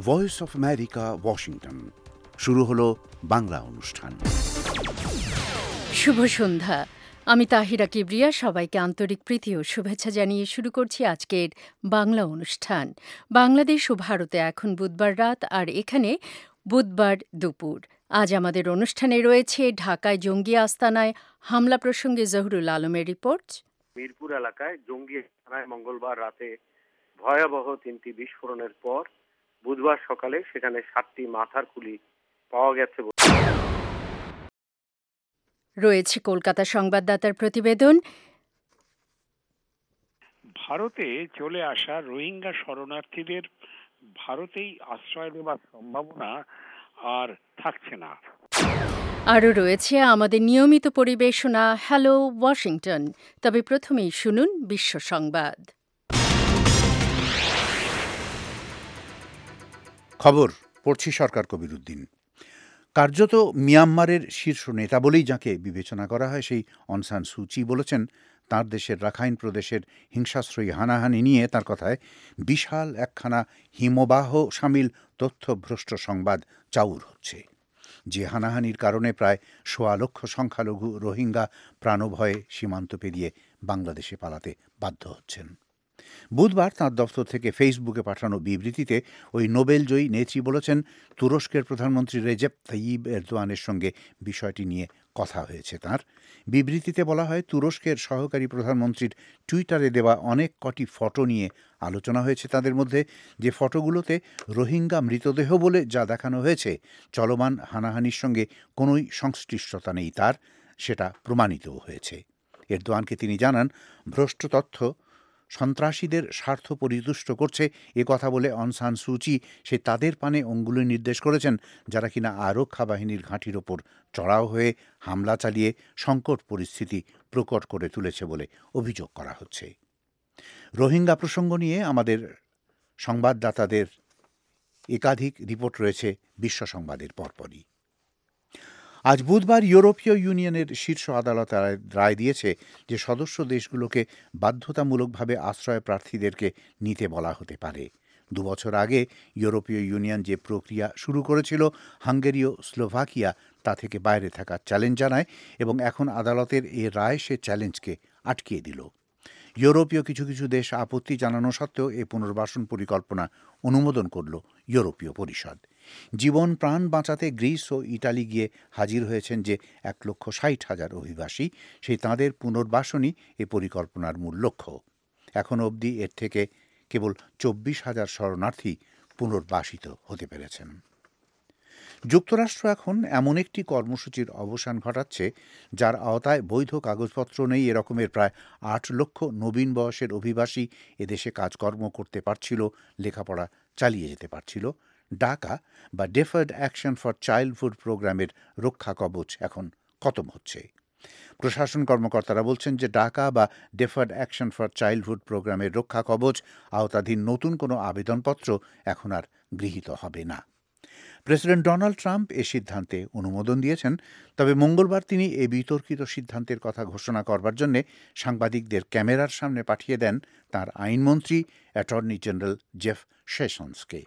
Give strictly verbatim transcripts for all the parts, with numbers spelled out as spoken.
Voice of America, Washington. শুরু হলো বাংলা অনুষ্ঠান। শুভ সন্ধ্যা। আমি তাহিরা কিবরিয়া সবাইকে আন্তরিক প্রীতি ও শুভেচ্ছা জানিয়ে শুরু করছি আজকের বাংলা অনুষ্ঠান। বাংলাদেশ ও ভারতে এখন বুধবার রাত, আর এখানে বুধবার দুপুর। আজ আমাদের অনুষ্ঠানে রয়েছে ঢাকায় জঙ্গি আস্তানায় হামলা প্রসঙ্গে জহুরুল আলমের রিপোর্ট। মিরপুর এলাকায় জঙ্গি আস্তানায় মঙ্গলবার রাতে ভয়াবহ তিনটি বিস্ফোরণের পর বুধবার সকালে সেখানে সাতটি মাথার খুলি পাওয়া গেছে। রয়েছে কলকাতা সংবাদদাতার প্রতিবেদন। ভারতে চলে আসা রোহিঙ্গা শরণার্থীদের ভারতেই আশ্রয় দেওয়ার সম্ভাবনা আর থাকছে না। আরও রয়েছে আমাদের নিয়মিত পরিবেশনা হ্যালো ওয়াশিংটন। তবে প্রথমেই শুনুন বিশ্ব সংবাদ। খবর পড়ছি সরকার কবিরুদ্দিন। কার্যত মিয়ানমারের শীর্ষ নেতা বলেই যাকে বিবেচনা করা হয়, সেই অং সান সু চি বলেছেন তাঁর দেশের রাখাইন প্রদেশের হিংসাশ্রয়ী হানাহানি নিয়ে তার কথায় বিশাল একখানা হিমবাহ সামিল তথ্যভ্রষ্ট সংবাদ চাউর হচ্ছে। যে হানাহানির কারণে প্রায় সোয়া লক্ষ সংখ্যালঘু রোহিঙ্গা প্রাণভয়ে সীমান্ত পেরিয়ে বাংলাদেশে পালাতে বাধ্য হচ্ছেন। বুধবার তাঁর দফতর থেকে ফেসবুকে পাঠানো বিবৃতিতে ওই নোবেলজয়ী নেত্রী বলেছেন, তুরস্কের প্রধানমন্ত্রী রেজেপ তাইয়িব এরদোয়ানের সঙ্গে বিষয়টি নিয়ে কথা হয়েছে তাঁর। বিবৃতিতে বলা হয়, তুরস্কের সহকারী প্রধানমন্ত্রীর টুইটারে দেওয়া অনেক কটি ফটো নিয়ে আলোচনা হয়েছে তাদের মধ্যে। যে ফটোগুলোতে রোহিঙ্গা মৃতদেহ বলে যা দেখানো হয়েছে, চলমান হানাহানির সঙ্গে কোনোই সংশ্লিষ্টতা নেই তার, সেটা প্রমাণিতও হয়েছে। এরদোয়ানকে তিনি জানান, ভ্রষ্ট তথ্য সন্ত্রাসীদের স্বার্থ পরিতুষ্ট করছে এ কথা বলে অং সান সু চি সে তাদের পানে অঙ্গুলি নির্দেশ করেছেন যারা কিনা আরক্ষা বাহিনীর ঘাঁটির ওপর চড়াও হয়ে হামলা চালিয়ে সংকট পরিস্থিতি প্রকট করে তুলেছে বলে অভিযোগ করা হচ্ছে। রোহিঙ্গা প্রসঙ্গ নিয়ে আমাদের সংবাদদাতাদের একাধিক রিপোর্ট রয়েছে বিশ্ব সংবাদের পরপরই। আজ বুধবার ইউরোপীয় ইউনিয়নের শীর্ষ আদালত রায় দিয়েছে যে সদস্য দেশগুলোকে বাধ্যতামূলকভাবে আশ্রয় প্রার্থীদেরকে নিতে বলা হতে পারে। দুবছর আগে ইউরোপীয় ইউনিয়ন যে প্রক্রিয়া শুরু করেছিল, হাঙ্গেরি ও স্লোভাকিয়া তা থেকে বাইরে থাকার চ্যালেঞ্জ জানায় এবং এখন আদালতের এ রায় সে চ্যালেঞ্জকে আটকিয়ে দিল। ইউরোপীয় কিছু কিছু দেশ আপত্তি জানানো সত্ত্বেও এ পুনর্বাসন পরিকল্পনা অনুমোদন করল ইউরোপীয় পরিষদ। জীবন প্রাণ বাঁচাতে গ্রিস ও ইটালি গিয়ে হাজির হয়েছেন যে এক লক্ষ ষাট হাজার অভিবাসী, সেই তাঁদের পুনর্বাসনই এ পরিকল্পনার মূল লক্ষ্য। এখন অবধি এর থেকে কেবল চব্বিশ হাজার শরণার্থী পুনর্বাসিত হতে পেরেছেন। যুক্তরাষ্ট্র এখন এমন একটি কর্মসূচির অবসান ঘটাচ্ছে যার আওতায় বৈধ কাগজপত্র নেই এরকমের প্রায় আট লক্ষ নবীন বয়সের অভিবাসী এদেশে কাজকর্ম করতে পারছিল, লেখাপড়া চালিয়ে যেতে পারছিল। ডাকা বা ডেফার্ড অ্যাকশন ফর চাইল্ডহুড প্রোগ্রামের রক্ষা কবচ এখন খতম হচ্ছে। প্রশাসন কর্মকর্তারা বলছেন যে ডাকা বা ডেফার্ড অ্যাকশন ফর চাইল্ডহুড প্রোগ্রামের রক্ষা কবচ আওতাধীন নতুন কোনো আবেদনপত্র এখন আর গৃহীত হবে না। প্রেসিডেন্ট ডোনাল্ড ট্রাম্প এ সিদ্ধান্তে অনুমোদন দিয়েছেন, তবে মঙ্গলবার তিনি এ বিতর্কিত সিদ্ধান্তের কথা ঘোষণা করবার জন্য সাংবাদিকদের ক্যামেরার সামনে পাঠিয়ে দেন তাঁর আইনমন্ত্রী অ্যাটর্নি জেনারেল জেফ সেশনসকে।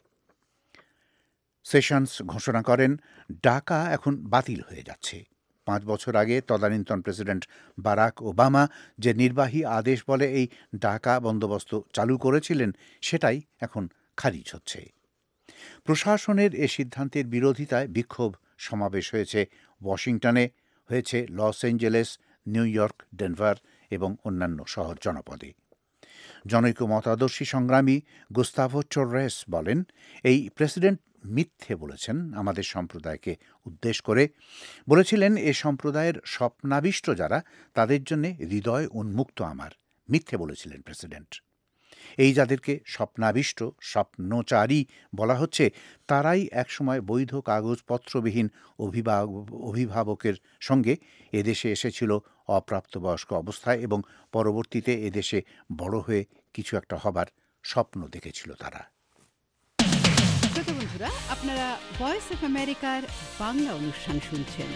সেশনস ঘোষণা করেন, ডাকা এখন বাতিল হয়ে যাচ্ছে। পাঁচ বছর আগে তদানীন্তন প্রেসিডেন্ট বারাক ওবামা যে নির্বাহী আদেশ বলে এই ডাকা বন্দোবস্ত চালু করেছিলেন, সেটাই এখন খারিজ হচ্ছে। প্রশাসনের এ সিদ্ধান্তের বিরোধিতায় বিক্ষোভ সমাবেশ হয়েছে ওয়াশিংটনে, হয়েছে Los Angeles, New York, Denver এবং অন্যান্য শহর জনপদে। জনৈক মতাদর্শী সংগ্রামী গুস্তাভো চোর্রেস বলেন, এই প্রেসিডেন্ট মিথ্যে বলেছেন আমাদের সম্প্রদায়কে উদ্দেশ করে। বলেছিলেন, এ সম্প্রদায়ের স্বপ্নাবিষ্ট যারা, তাদের জন্য হৃদয় উন্মুক্ত আমার। মিথ্যে বলেছিলেন প্রেসিডেন্ট। এই যাদেরকে স্বপ্নাবিষ্ট, স্বপ্নচারী বলা হচ্ছে, তারাই একসময় বৈধ কাগজপত্রবিহীন অভিভাবকের সঙ্গে এদেশে এসেছিল অপ্রাপ্তবয়স্ক অবস্থায় এবং পরবর্তীতে এদেশে বড় হয়ে কিছু একটা হবার স্বপ্ন দেখেছিল তারা। বন্ধুরা, আপনারা ভয়েস অফ আমেরিকার বাংলা অনুষ্ঠান শুনছেন।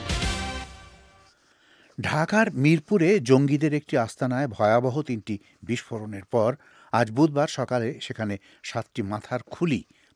ঢাকার মিরপুরে জঙ্গিদের একটি আস্তানায় ভয়াবহ তিনটি বিস্ফোরণের পর আজ বুধবার সকালে সেখানে সাতটি মাথার খুলি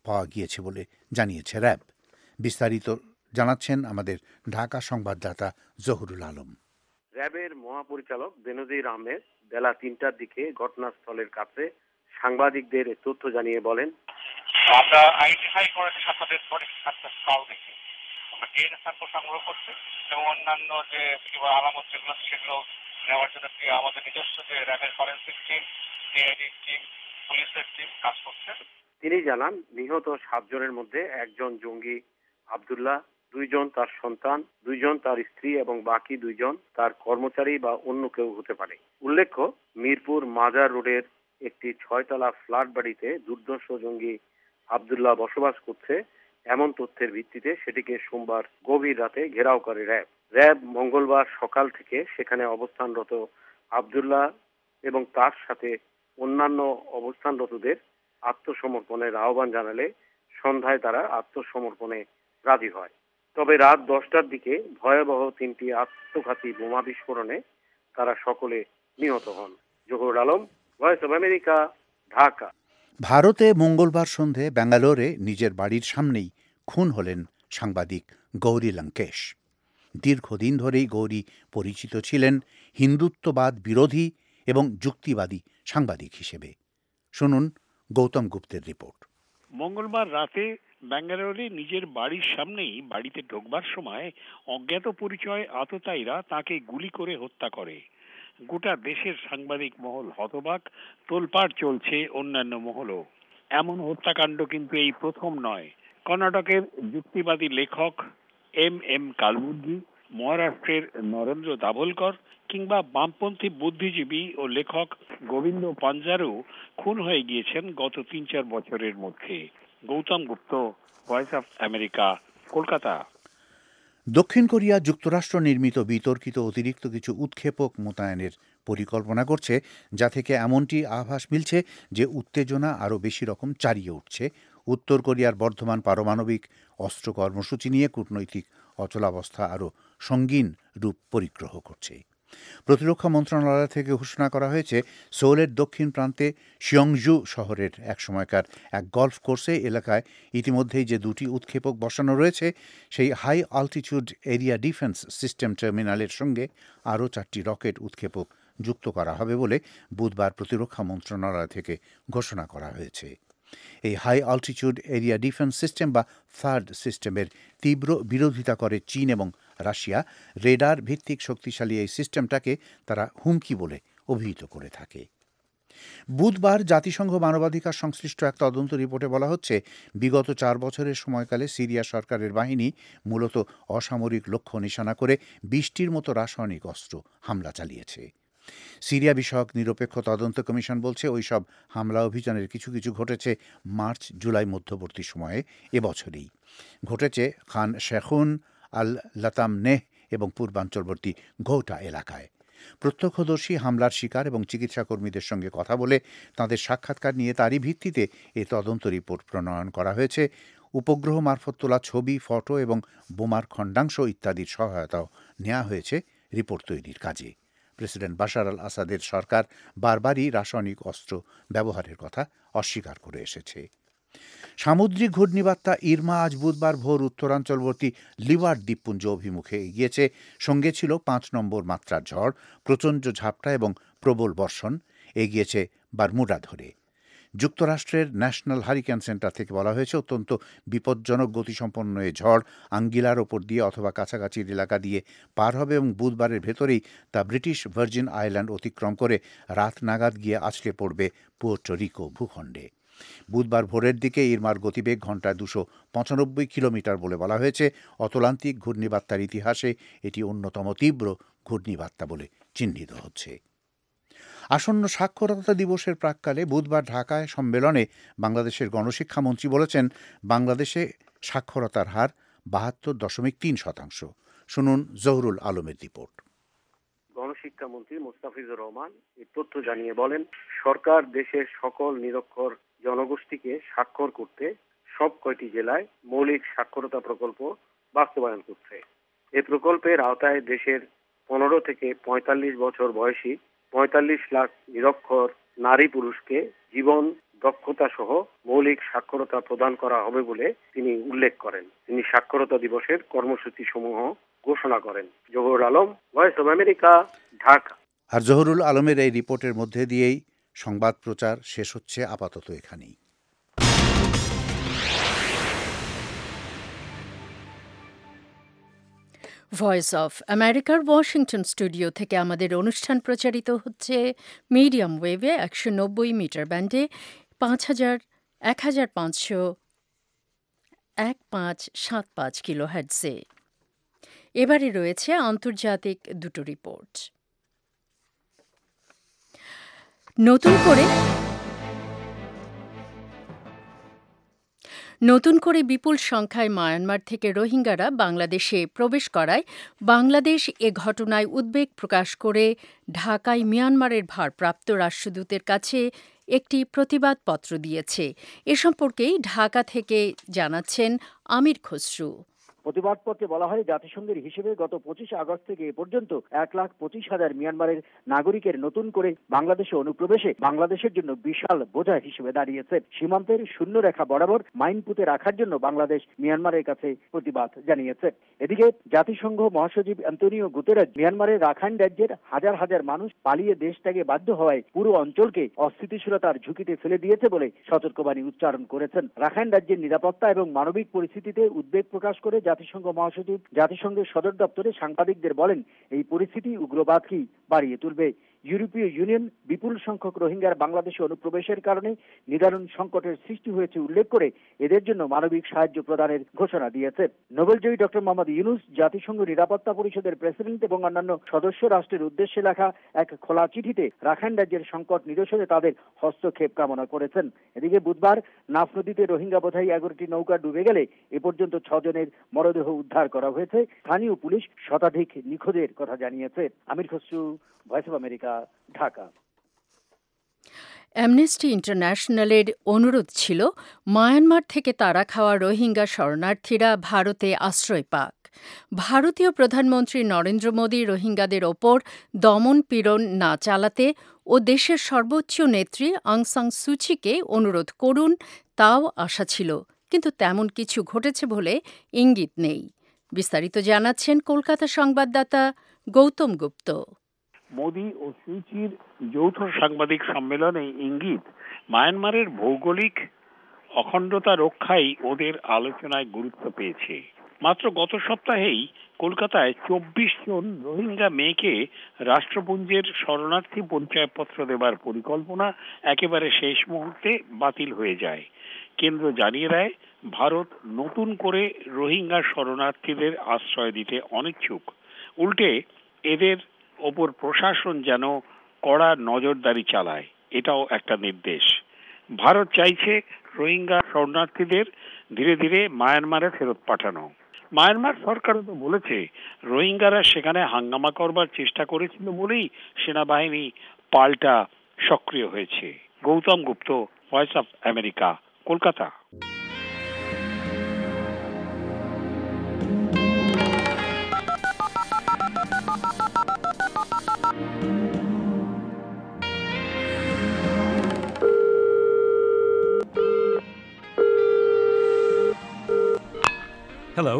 পাওয়া গিয়েছে বলে জানিয়েছে র্যাব। বিস্তারিত জানাচ্ছেন আমাদের ঢাকা সংবাদদাতা জহুরুল আলম। র্যাবের মহাপরিচালক বেনজির আহমেদ বেলা তিনটার দিকে ঘটনাস্থলের কাছে সাংবাদিকদের তথ্য জানিয়ে বলেন, আমরা আইডেন্টিফাই করেছি সাতটাদের পরে সাতটা স্টল দেখে আমরা ডিএনএ স্যাম্পল সংগ্রহ করছি এবং অন্যান্য যে আলামত যেগুলো সেগুলো নেওয়ার জন্য আমাদের নিজস্ব যে র্যাবের ফরেন্সিক টিম, ডিআইডি টিম, পুলিশের টিম কাজ করছে। তিনি জানান, নিহত সাতজনের মধ্যে একজন জঙ্গি আব্দুল্লাহ, দুইজন তার সন্তান, দুইজন তার স্ত্রী এবং বাকি দুইজন তার কর্মচারী বা অন্য কেউ হতে পারে। উল্লেখ্য, মিরপুর মাজার রোডের একটি ছয়তলা ফ্ল্যাট বাড়িতে দুর্ধর্ষ জঙ্গি আব্দুল্লাহ বসবাস করছে এমন তথ্যের ভিত্তিতে সেটিকে সোমবার গভীর রাতে ঘেরাও করে র্যাব। র্যাব মঙ্গলবার সকাল থেকে সেখানে অবস্থানরত আব্দুল্লাহ এবং তার সাথে অন্যান্য অবস্থানরতদের আত্মসমর্পণের আহ্বান জানালে সন্ধ্যায় তারা আত্মসমর্পণে রাজি হয়। তবে রাত দশটার দিকে ভয়াবহ তিনটি আত্মঘাতী বোমা বিস্ফোরণে তারা সকলে নিহত হন। Zahurul Alam, voice of America, Dhaka. ভারতে মঙ্গলবার সন্ধে ব্যাঙ্গালোরে নিজের বাড়ির সামনেই খুন হলেন সাংবাদিক গৌরী লঙ্কেশ। দীর্ঘদিন ধরেই গৌরী পরিচিত ছিলেন হিন্দুত্ববাদ বিরোধী এবং যুক্তিবাদী সাংবাদিক হিসেবে। শুনুন গৌতম গুপ্তের রিপোর্ট। মঙ্গলবার রাতে ব্যাঙ্গালোরে নিজের বাড়ির সামনেই বাড়িতে ঢোকবার সময় অজ্ঞাত পরিচয় আততায়ীরা তাকে গুলি করে হত্যা করে। গোটা দেশের সাংবাদিক মহল হতবাক, তোলপাড় চলছে অন্যান্য মহলও। এমন হত্যাকাণ্ড কিন্তু এই প্রথম নয়। কর্ণাটকের যুক্তিবাদী লেখক এম এম কালবুর্গি, মহারাষ্ট্রের নরেন্দ্র দাভোলকর কিংবা বামপন্থী বুদ্ধিজীবী ও লেখক গোবিন্দ পাঞ্জারও খুন হয়ে গিয়েছেন গত তিন চার বছরের মধ্যে। Gautam Gupta, voice of America, Kolkata. দক্ষিণ কোরিয়া যুক্তরাষ্ট্র নির্মিত বিতর্কিত অতিরিক্ত কিছু উৎক্ষেপক মোতায়েনের পরিকল্পনা করছে, যা থেকে এমনটি আভাস মিলছে যে উত্তেজনা আরও বেশি রকম চারিয়ে উঠছে। উত্তর কোরিয়ার বর্ধমান পারমাণবিক অস্ত্র কর্মসূচি নিয়ে কূটনৈতিক অচলাবস্থা আরও সঙ্গীন রূপ পরিগ্রহ করছে। প্রতিরক্ষা মন্ত্রণালয় থেকে ঘোষণা করা হয়েছে, সোলের দক্ষিণ প্রান্তে শিয়ংজু শহরের এক সময়কার এক গলফ কোর্সে এলাকায় ইতিমধ্যেই যে দুটি উৎক্ষেপক বসানো রয়েছে, সেই high altitude area defence system টার্মিনালের সঙ্গে আরও চারটি রকেট উৎক্ষেপক যুক্ত করা হবে বলে বুধবার প্রতিরক্ষা মন্ত্রণালয় থেকে ঘোষণা করা হয়েছে। এই high altitude area defence system বা থার্ড সিস্টেমের তীব্র বিরোধিতা করে চীন এবং রাশিয়া। রেডার ভিত্তিক শক্তিশালী এই সিস্টেমটাকে তারা হুমকি বলে অভিহিত করে থাকে। বুধবার জাতিসংঘ মানবাধিকার সংশ্লিষ্ট এক তদন্ত রিপোর্টে বলা হচ্ছে, বিগত চার বছরের সময়কালে সিরিয়া সরকারের বাহিনী মূলত অসামরিক লক্ষ্য নিশানা করে বিশটির মতো রাসায়নিক অস্ত্র হামলা চালিয়েছে। সিরিয়া বিষয়ক নিরপেক্ষ তদন্ত কমিশন বলছে, ওইসব হামলা অভিযানের কিছু কিছু ঘটেছে মার্চ জুলাই মধ্যবর্তী সময়ে এবছরেই। ঘটেছে খান শেখুন, আল লাতামনেহ এবং পূর্বাঞ্চলবর্তী ঘৌটা এলাকায়। প্রত্যক্ষদর্শী হামলার শিকার এবং চিকিৎসা কর্মীদের সঙ্গে কথা বলে তাঁদের সাক্ষাৎকার নিয়ে তারই ভিত্তিতে এ তদন্ত রিপোর্ট প্রণয়ন করা হয়েছে। উপগ্রহ মারফত তোলা ছবি, ফটো এবং বোমার খণ্ডাংশ ইত্যাদির সহায়তাও নেওয়া হয়েছে রিপোর্ট তৈরির কাজে। প্রেসিডেন্ট বাশার আল আসাদের সরকার বারবারই রাসায়নিক অস্ত্র ব্যবহারের কথা অস্বীকার করে এসেছে। সামুদ্রিক ঘূর্ণিবার্তা ইরমা আজ বুধবার ভোর উত্তরাঞ্চলবর্তী লিওয়ার্ড দ্বীপপুঞ্জ অভিমুখে এগিয়েছে। সঙ্গে ছিল পাঁচ নম্বর মাত্রার ঝড়, প্রচণ্ড ঝাপটা এবং প্রবল বর্ষণ। এগিয়েছে বারমুডা ধরে। যুক্তরাষ্ট্রের ন্যাশনাল হারিকেন সেন্টার থেকে বলা হয়েছে, অত্যন্ত বিপজ্জনক গতিসম্পন্ন এ ঝড় আঙ্গিলার ওপর দিয়ে অথবা কাছাকাছির এলাকা দিয়ে পার হবে এবং বুধবারের ভেতরেই তা ব্রিটিশ ভার্জিন আইল্যান্ড অতিক্রম করে রাত নাগাদ গিয়ে আছড়ে পড়বে পুয়ের্টো রিকো ভূখণ্ডে। বুধবার ভোরের দিকে ইরমার গতিবেগ ঘণ্টায় দুশো পঁচানব্বই কিলোমিটার বলে বলা হয়েছে। অতলান্তিক ঘূর্ণিবার্তার ইতিহাসে এটি অন্যতম তীব্র ঘূর্ণিবার্তা বলে চিহ্নিত হচ্ছে। আসন্ন সাক্ষরতা দিবসের প্রাক্কালে বুধবার ঢাকায় সম্মেলনে বাংলাদেশের গণশিক্ষামন্ত্রী বলেছেন, বাংলাদেশে সাক্ষরতার হার বাহাত্তর দশমিক তিন শতাংশ। শুনুন জহুরুল আলমের রিপোর্ট। গণশিক্ষামন্ত্রী মোস্তাফিজুর রহমান এই তথ্য জানিয়ে বলেন, সরকার দেশের সকল নিরক্ষর জনগোষ্ঠীকে স্বাক্ষর করতে সব কয়টি জেলায় মৌলিক সাক্ষরতা প্রকল্প বাস্তবায়ন করছে। এই প্রকল্পের আওতায় দেশের পনেরো থেকে পঁয়তাল্লিশ বছর বয়সী পঁয়তাল্লিশ লাখ নিরক্ষর নারী পুরুষকে জীবন দক্ষতা সহ মৌলিক সাক্ষরতা প্রদান করা হবে বলে তিনি উল্লেখ করেন। তিনি সাক্ষরতা দিবসের কর্মসূচি সমূহ ঘোষণা করেন। Zahurul Alam, voice of America, Dhaka. আর জহুরুল আলমের এই রিপোর্টের মধ্যে দিয়েই সংবাদ প্রচার শেষ হচ্ছে আপাতত এখানেই। ভয়েস অফ আমেরিকার ওয়াশিংটন স্টুডিও থেকে আমাদের অনুষ্ঠান প্রচারিত হচ্ছে মিডিয়াম ওয়েভে একশো নব্বই মিটার ব্যান্ডে পাঁচ হাজার এক হাজার পাঁচশো এক পাঁচ সাত পাঁচ কিলো হার্টজে। এবারে রয়েছে আন্তর্জাতিক দুটো রিপোর্ট। নতুন করে নতুন করে বিপুল সংখ্যায় মায়ানমার থেকে রোহিঙ্গারা বাংলাদেশে প্রবেশ করায় বাংলাদেশ এ ঘটনায় উদ্বেগ প্রকাশ করে ঢাকায় মিয়ানমারের ভারপ্রাপ্ত রাষ্ট্রদূতের কাছে একটি প্রতিবাদপত্র দিয়েছে। এ সম্পর্কেই ঢাকা থেকে জানাচ্ছেন আমির খসরু। প্রতিবাদপত্রে বলা হয়, জাতিসংঘের হিসেবে গত পঁচিশে আগস্ট থেকে এ পর্যন্ত এক লাখ পঁচিশ হাজার মিয়ানমারের নাগরিকের নতুন করে বাংলাদেশে অনুপ্রবেশে বাংলাদেশের জন্য বিশাল বোঝা হিসেবে দাঁড়িয়েছে। সীমান্তের শূন্য রেখা বরাবর মাইন পুঁতে রাখার জন্য বাংলাদেশ মিয়ানমারের কাছে প্রতিবাদ জানিয়েছে। এদিকে জাতিসংঘ মহাসচিব অ্যান্তোনিও গুতেরেস মিয়ানমারের রাখাইন রাজ্যের হাজার হাজার মানুষ পালিয়ে দেশ ত্যাগে বাধ্য হওয়ায় পুরো অঞ্চলকে অস্থিতিশীলতার ঝুঁকিতে ফেলে দিয়েছে বলে সতর্কবাণী উচ্চারণ করেছেন। রাখাইন রাজ্যের নিরাপত্তা এবং মানবিক পরিস্থিতিতে উদ্বেগ প্রকাশ করে জাতিসংঘ মহাসচিব জাতিসংঘের সদর দপ্তরে সাংবাদিকদের বলেন, এই পরিস্থিতি উগ্রবাদকেই বাড়িয়ে তুলবে। ইউরোপীয় ইউনিয়ন বিপুল সংখ্যক রোহিঙ্গার বাংলাদেশে অনুপ্রবেশের কারণে নিদারুণ সংকটের সৃষ্টি হয়েছে উল্লেখ করে এদের জন্য মানবিক সাহায্য প্রদানের ঘোষণা দিয়েছে। নোবেলজয়ী ডক্টর মোহাম্মদ ইউনূস জাতিসংঘ নিরাপত্তা পরিষদের প্রেসিডেন্ট এবং অন্যান্য সদস্য রাষ্ট্রের উদ্দেশ্যে লেখা এক খোলা চিঠিতে রাখাইন রাজ্যের সংকট নিরসনে তাদের হস্তক্ষেপ কামনা করেছেন। এদিকে বুধবার নাফ নদীতে রোহিঙ্গা বোঝাই এগারোটি নৌকা ডুবে গেলে এ পর্যন্ত ছজনের মরদেহ উদ্ধার করা হয়েছে। স্থানীয় পুলিশ শতাধিক নিখোঁজের কথা জানিয়েছে। Amir Khasru, voice of America, Dhaka. Amnesty ইন্টারন্যাশনালের অনুরোধ ছিল মায়ানমার থেকে তাড়া খাওয়া রোহিঙ্গা শরণার্থীরা ভারতে আশ্রয় পাক। ভারতীয় প্রধানমন্ত্রী নরেন্দ্র মোদী রোহিঙ্গাদের ওপর দমন পীড়ন না চালাতে ও দেশের সর্বোচ্চ নেত্রী অং সান সুচিকে অনুরোধ করুন, তাও আশা ছিল, কিন্তু তেমন কিছু ঘটেছে বলে ইঙ্গিত নেই। বিস্তারিত জানাচ্ছেন কলকাতা সংবাদদাতা গৌতম গুপ্ত। মোদি ও সুচির যৌথ সাংবাদিক সম্মেলনে ইঙ্গিত মায়ানমারের ভৌগোলিক অখণ্ডতা রক্ষাই ওদের আলোচনায় গুরুত্ব পেয়েছে। মাত্র গত সপ্তাহেই কলকাতায় চব্বিশ জন রোহিঙ্গা মেয়েকে রাষ্ট্রপুঞ্জের শরণার্থী পরিচয়পত্র দেবার পরিকল্পনা একেবারে শেষ মুহূর্তে বাতিল হয়ে যায়। কেন্দ্র জানিয়ে দেয়, ভারত নতুন করে রোহিঙ্গা শরণার্থীদের আশ্রয় দিতে অনিচ্ছুক। উল্টে এদের ওপর প্রশাসন যেন কড়া নজরদারি চালায়, এটাও একটা নির্দেশ। ভারত চাইছে রোহিঙ্গা শরণার্থীদের ধীরে ধীরে মায়ানমারে ফেরত পাঠানো। মায়ানমার সরকারও তো বলেছে রোহিঙ্গারা সেখানে হাঙ্গামা করবার চেষ্টা করেছিল বলেই সেনাবাহিনী পাল্টা সক্রিয় হয়েছে। Gautam Gupta, voice of America, Kolkata. Hello.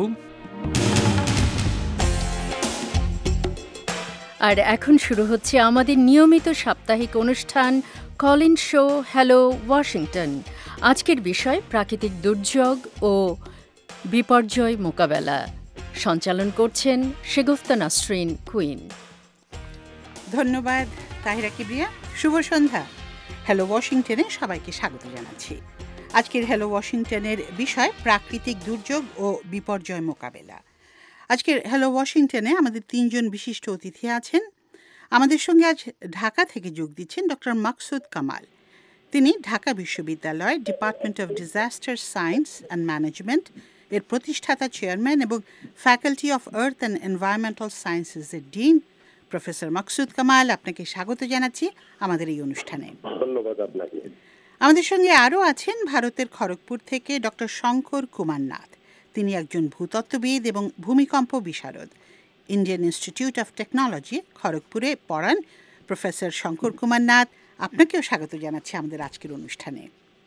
আর এখন শুরু হচ্ছে আমাদের নিয়মিত সাপ্তাহিক অনুষ্ঠান কলিন শো হ্যালো ওয়াশিংটন। আজকের বিষয় প্রাকৃতিক দুর্যোগ ও বিপর্যয় মোকাবেলা। সঞ্চালন করছেন শেগুফতা নাসরিন কুইন। ধন্যবাদ তাহিরা কিবরিয়া। শুভ সন্ধ্যা। হ্যালো ওয়াশিংটনে সবাইকে স্বাগত জানাচ্ছি। আজকের হ্যালো ওয়াশিংটনের বিষয় প্রাকৃতিক দুর্যোগ ও বিপর্যয় মোকাবেলা। আজকের হ্যালো ওয়াশিংটনে আমাদের তিনজন বিশিষ্ট অতিথি আছেন। আমাদের সঙ্গে আজ ঢাকা থেকে যোগ দিচ্ছেন ডক্টর মাকসুদ কামাল। তিনি ঢাকা বিশ্ববিদ্যালয় department of disaster science and management এর প্রতিষ্ঠাতা চেয়ারম্যান এবং faculty of earth and environmental সায়েন্সেসের ডিন। প্রফেসর মাকসুদ কামাল, আপনাকে স্বাগত জানাচ্ছি আমাদের এই অনুষ্ঠানে। ধন্যবাদ আপনাকে। আমাদের সঙ্গে আরও আছেন ভারতের খড়গপুর থেকে ডক্টর শঙ্কর কুমার নাথ। তিনি একজন ভূতত্ত্ববিদ এবং ভূমিকম্প বিশারদ। ইন্ডিয়ান ইনস্টিটিউট অফ টেকনোলজি খড়গপুরে পড়ান প্রফেসর শঙ্কর কুমার নাথ। আপনাকেও স্বাগত জানাচ্ছি আমাদের আজকের অনুষ্ঠানে।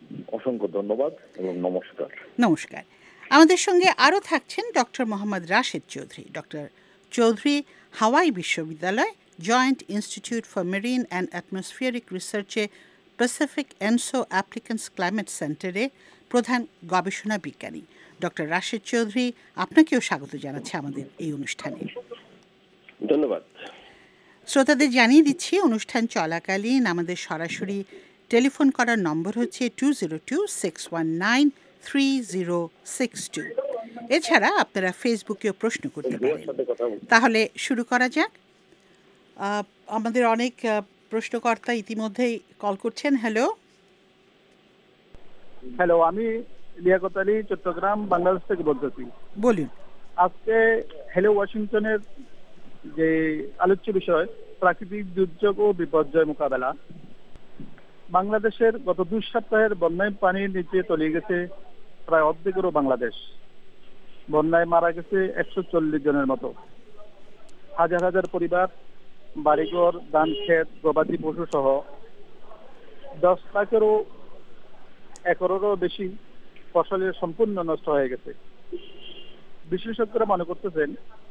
অসংখ্য ধন্যবাদ এবং নমস্কার। নমস্কার। আমাদের সঙ্গে আরও থাকছেন doctor Mohammad Rashed Chowdhury. Doctor Chowdhury Hawaii বিশ্ববিদ্যালয় joint institute for marine and atmospheric রিসার্চে প্যাসিফিক এনসো অ্যাপ্লিকেন্টস ক্লাইমেট সেন্টারে প্রধান গবেষণা বিজ্ঞানী। ডক্টর রাশেদ চৌধুরী, আপনাকেও স্বাগত জানাচ্ছি আমাদের এই অনুষ্ঠানে। ধন্যবাদ। শ্রোতাদের জানিয়ে দিচ্ছি, অনুষ্ঠান চলাকালীন আমাদের সরাসরি টেলিফোন করার নম্বর হচ্ছে two zero two six one nine three zero six two. এছাড়া আপনারা ফেসবুকেও প্রশ্ন করতে পারেন। তাহলে শুরু করা যাক। আহ, আমাদের অনেক আহ, প্রশ্নকর্তা ইতিমধ্যেই কল করছেন। হ্যালো হ্যালো আমি লিয়াকত আলী, চট্টগ্রাম, বাংলাদেশ থেকে বলতেছি। বলুন। আজকে হ্যালো ওয়াশিংটনের যে আলোচ্য বিষয় প্রাকৃতিক দুর্যোগ ও বিপর্যয় মোকাবেলা। বাংলাদেশের গত দুই সপ্তাহের বন্যায় পানির নিচে তলিয়ে গেছে প্রায় অর্ধেকেরও বাংলাদেশ। বন্যায় মারা গেছে একশো চল্লিশ জনের মতো। হাজার হাজার পরিবার, বাড়িঘর, ধান ক্ষেত, গবাদি পশু সহ দশ লাখেরও একরেরও বেশি ফসলের সম্পূর্ণ নষ্ট হয়ে গেছে। বিশেষজ্ঞরা মনে করতেছেন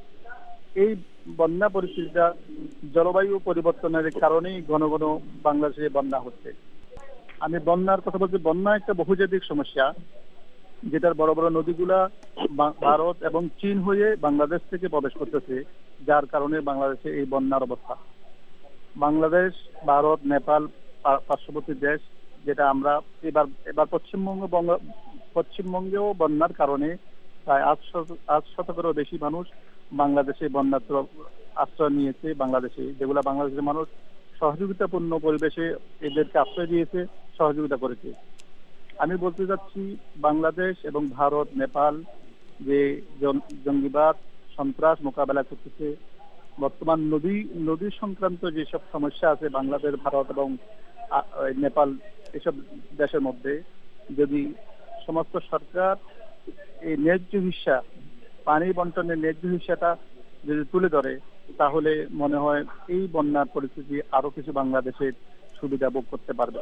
এই বন্যা পরিস্থিতিটা জলবায়ু পরিবর্তনের কারণেই ঘন ঘন বাংলাদেশে বন্যা হচ্ছে। আমি বন্যার কথা বলছি। বন্যা একটা বহুজাতিক সমস্যা, যেটার বড় বড় নদীগুলা ভারত এবং চীন হয়ে বাংলাদেশ থেকে প্রবেশ করতেছে, যার কারণে বাংলাদেশে এই বন্যার অবস্থা। বাংলাদেশ, ভারত, নেপাল পার্শ্ববর্তী দেশ, যেটা আমরা এবার এবার পশ্চিমবঙ্গ পশ্চিমবঙ্গেও বন্যার কারণে প্রায় আট আট শতকেরও বেশি মানুষ বাংলাদেশে বন্যার আশ্রয় নিয়েছে। বাংলাদেশে যেগুলা বাংলাদেশের মানুষ সহযোগিতাপূর্ণ পরিবেশে এদেরকে আশ্রয় দিয়েছে, সহযোগিতা করেছে। আমি বলতে চাচ্ছি বাংলাদেশ এবং ভারত, নেপাল যে জঙ্গিবাদ, সন্ত্রাস মোকাবেলা করতেছে, বর্তমান নদী নদী সংক্রান্ত যেসব সমস্যা আছে বাংলাদেশ, ভারত এবং নেপাল এসব দেশের মধ্যে, যদি সমস্ত সরকার এই ন্যায্য হিস্যা, পানি বন্টনের ন্যায্য হিস্যাটা যদি তুলে ধরে, তাহলে মনে হয় এই বন্যার পরিস্থিতি আরো কিছু বাংলাদেশের সুবিধা ভোগ করতে পারবে।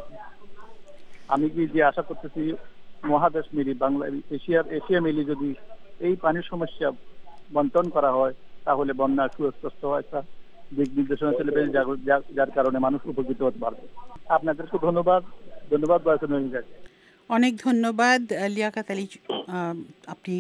আমি কি যে আশা করতেছি মহাদেশ মিলি, বাংলা এশিয়ার এশিয়া মিলি যদি এই পানির সমস্যা বন্টন করা হয়, তাহলে বন্যা সুস্পষ্ট একটা দিক নির্দেশনা চলে পেয়ে, যার কারণে মানুষ উপকৃত হতে পারবে। আপনাদেরকে ধন্যবাদ। ধন্যবাদ। অনেক ধন্যবাদ লিয়াকত আলী। আপনি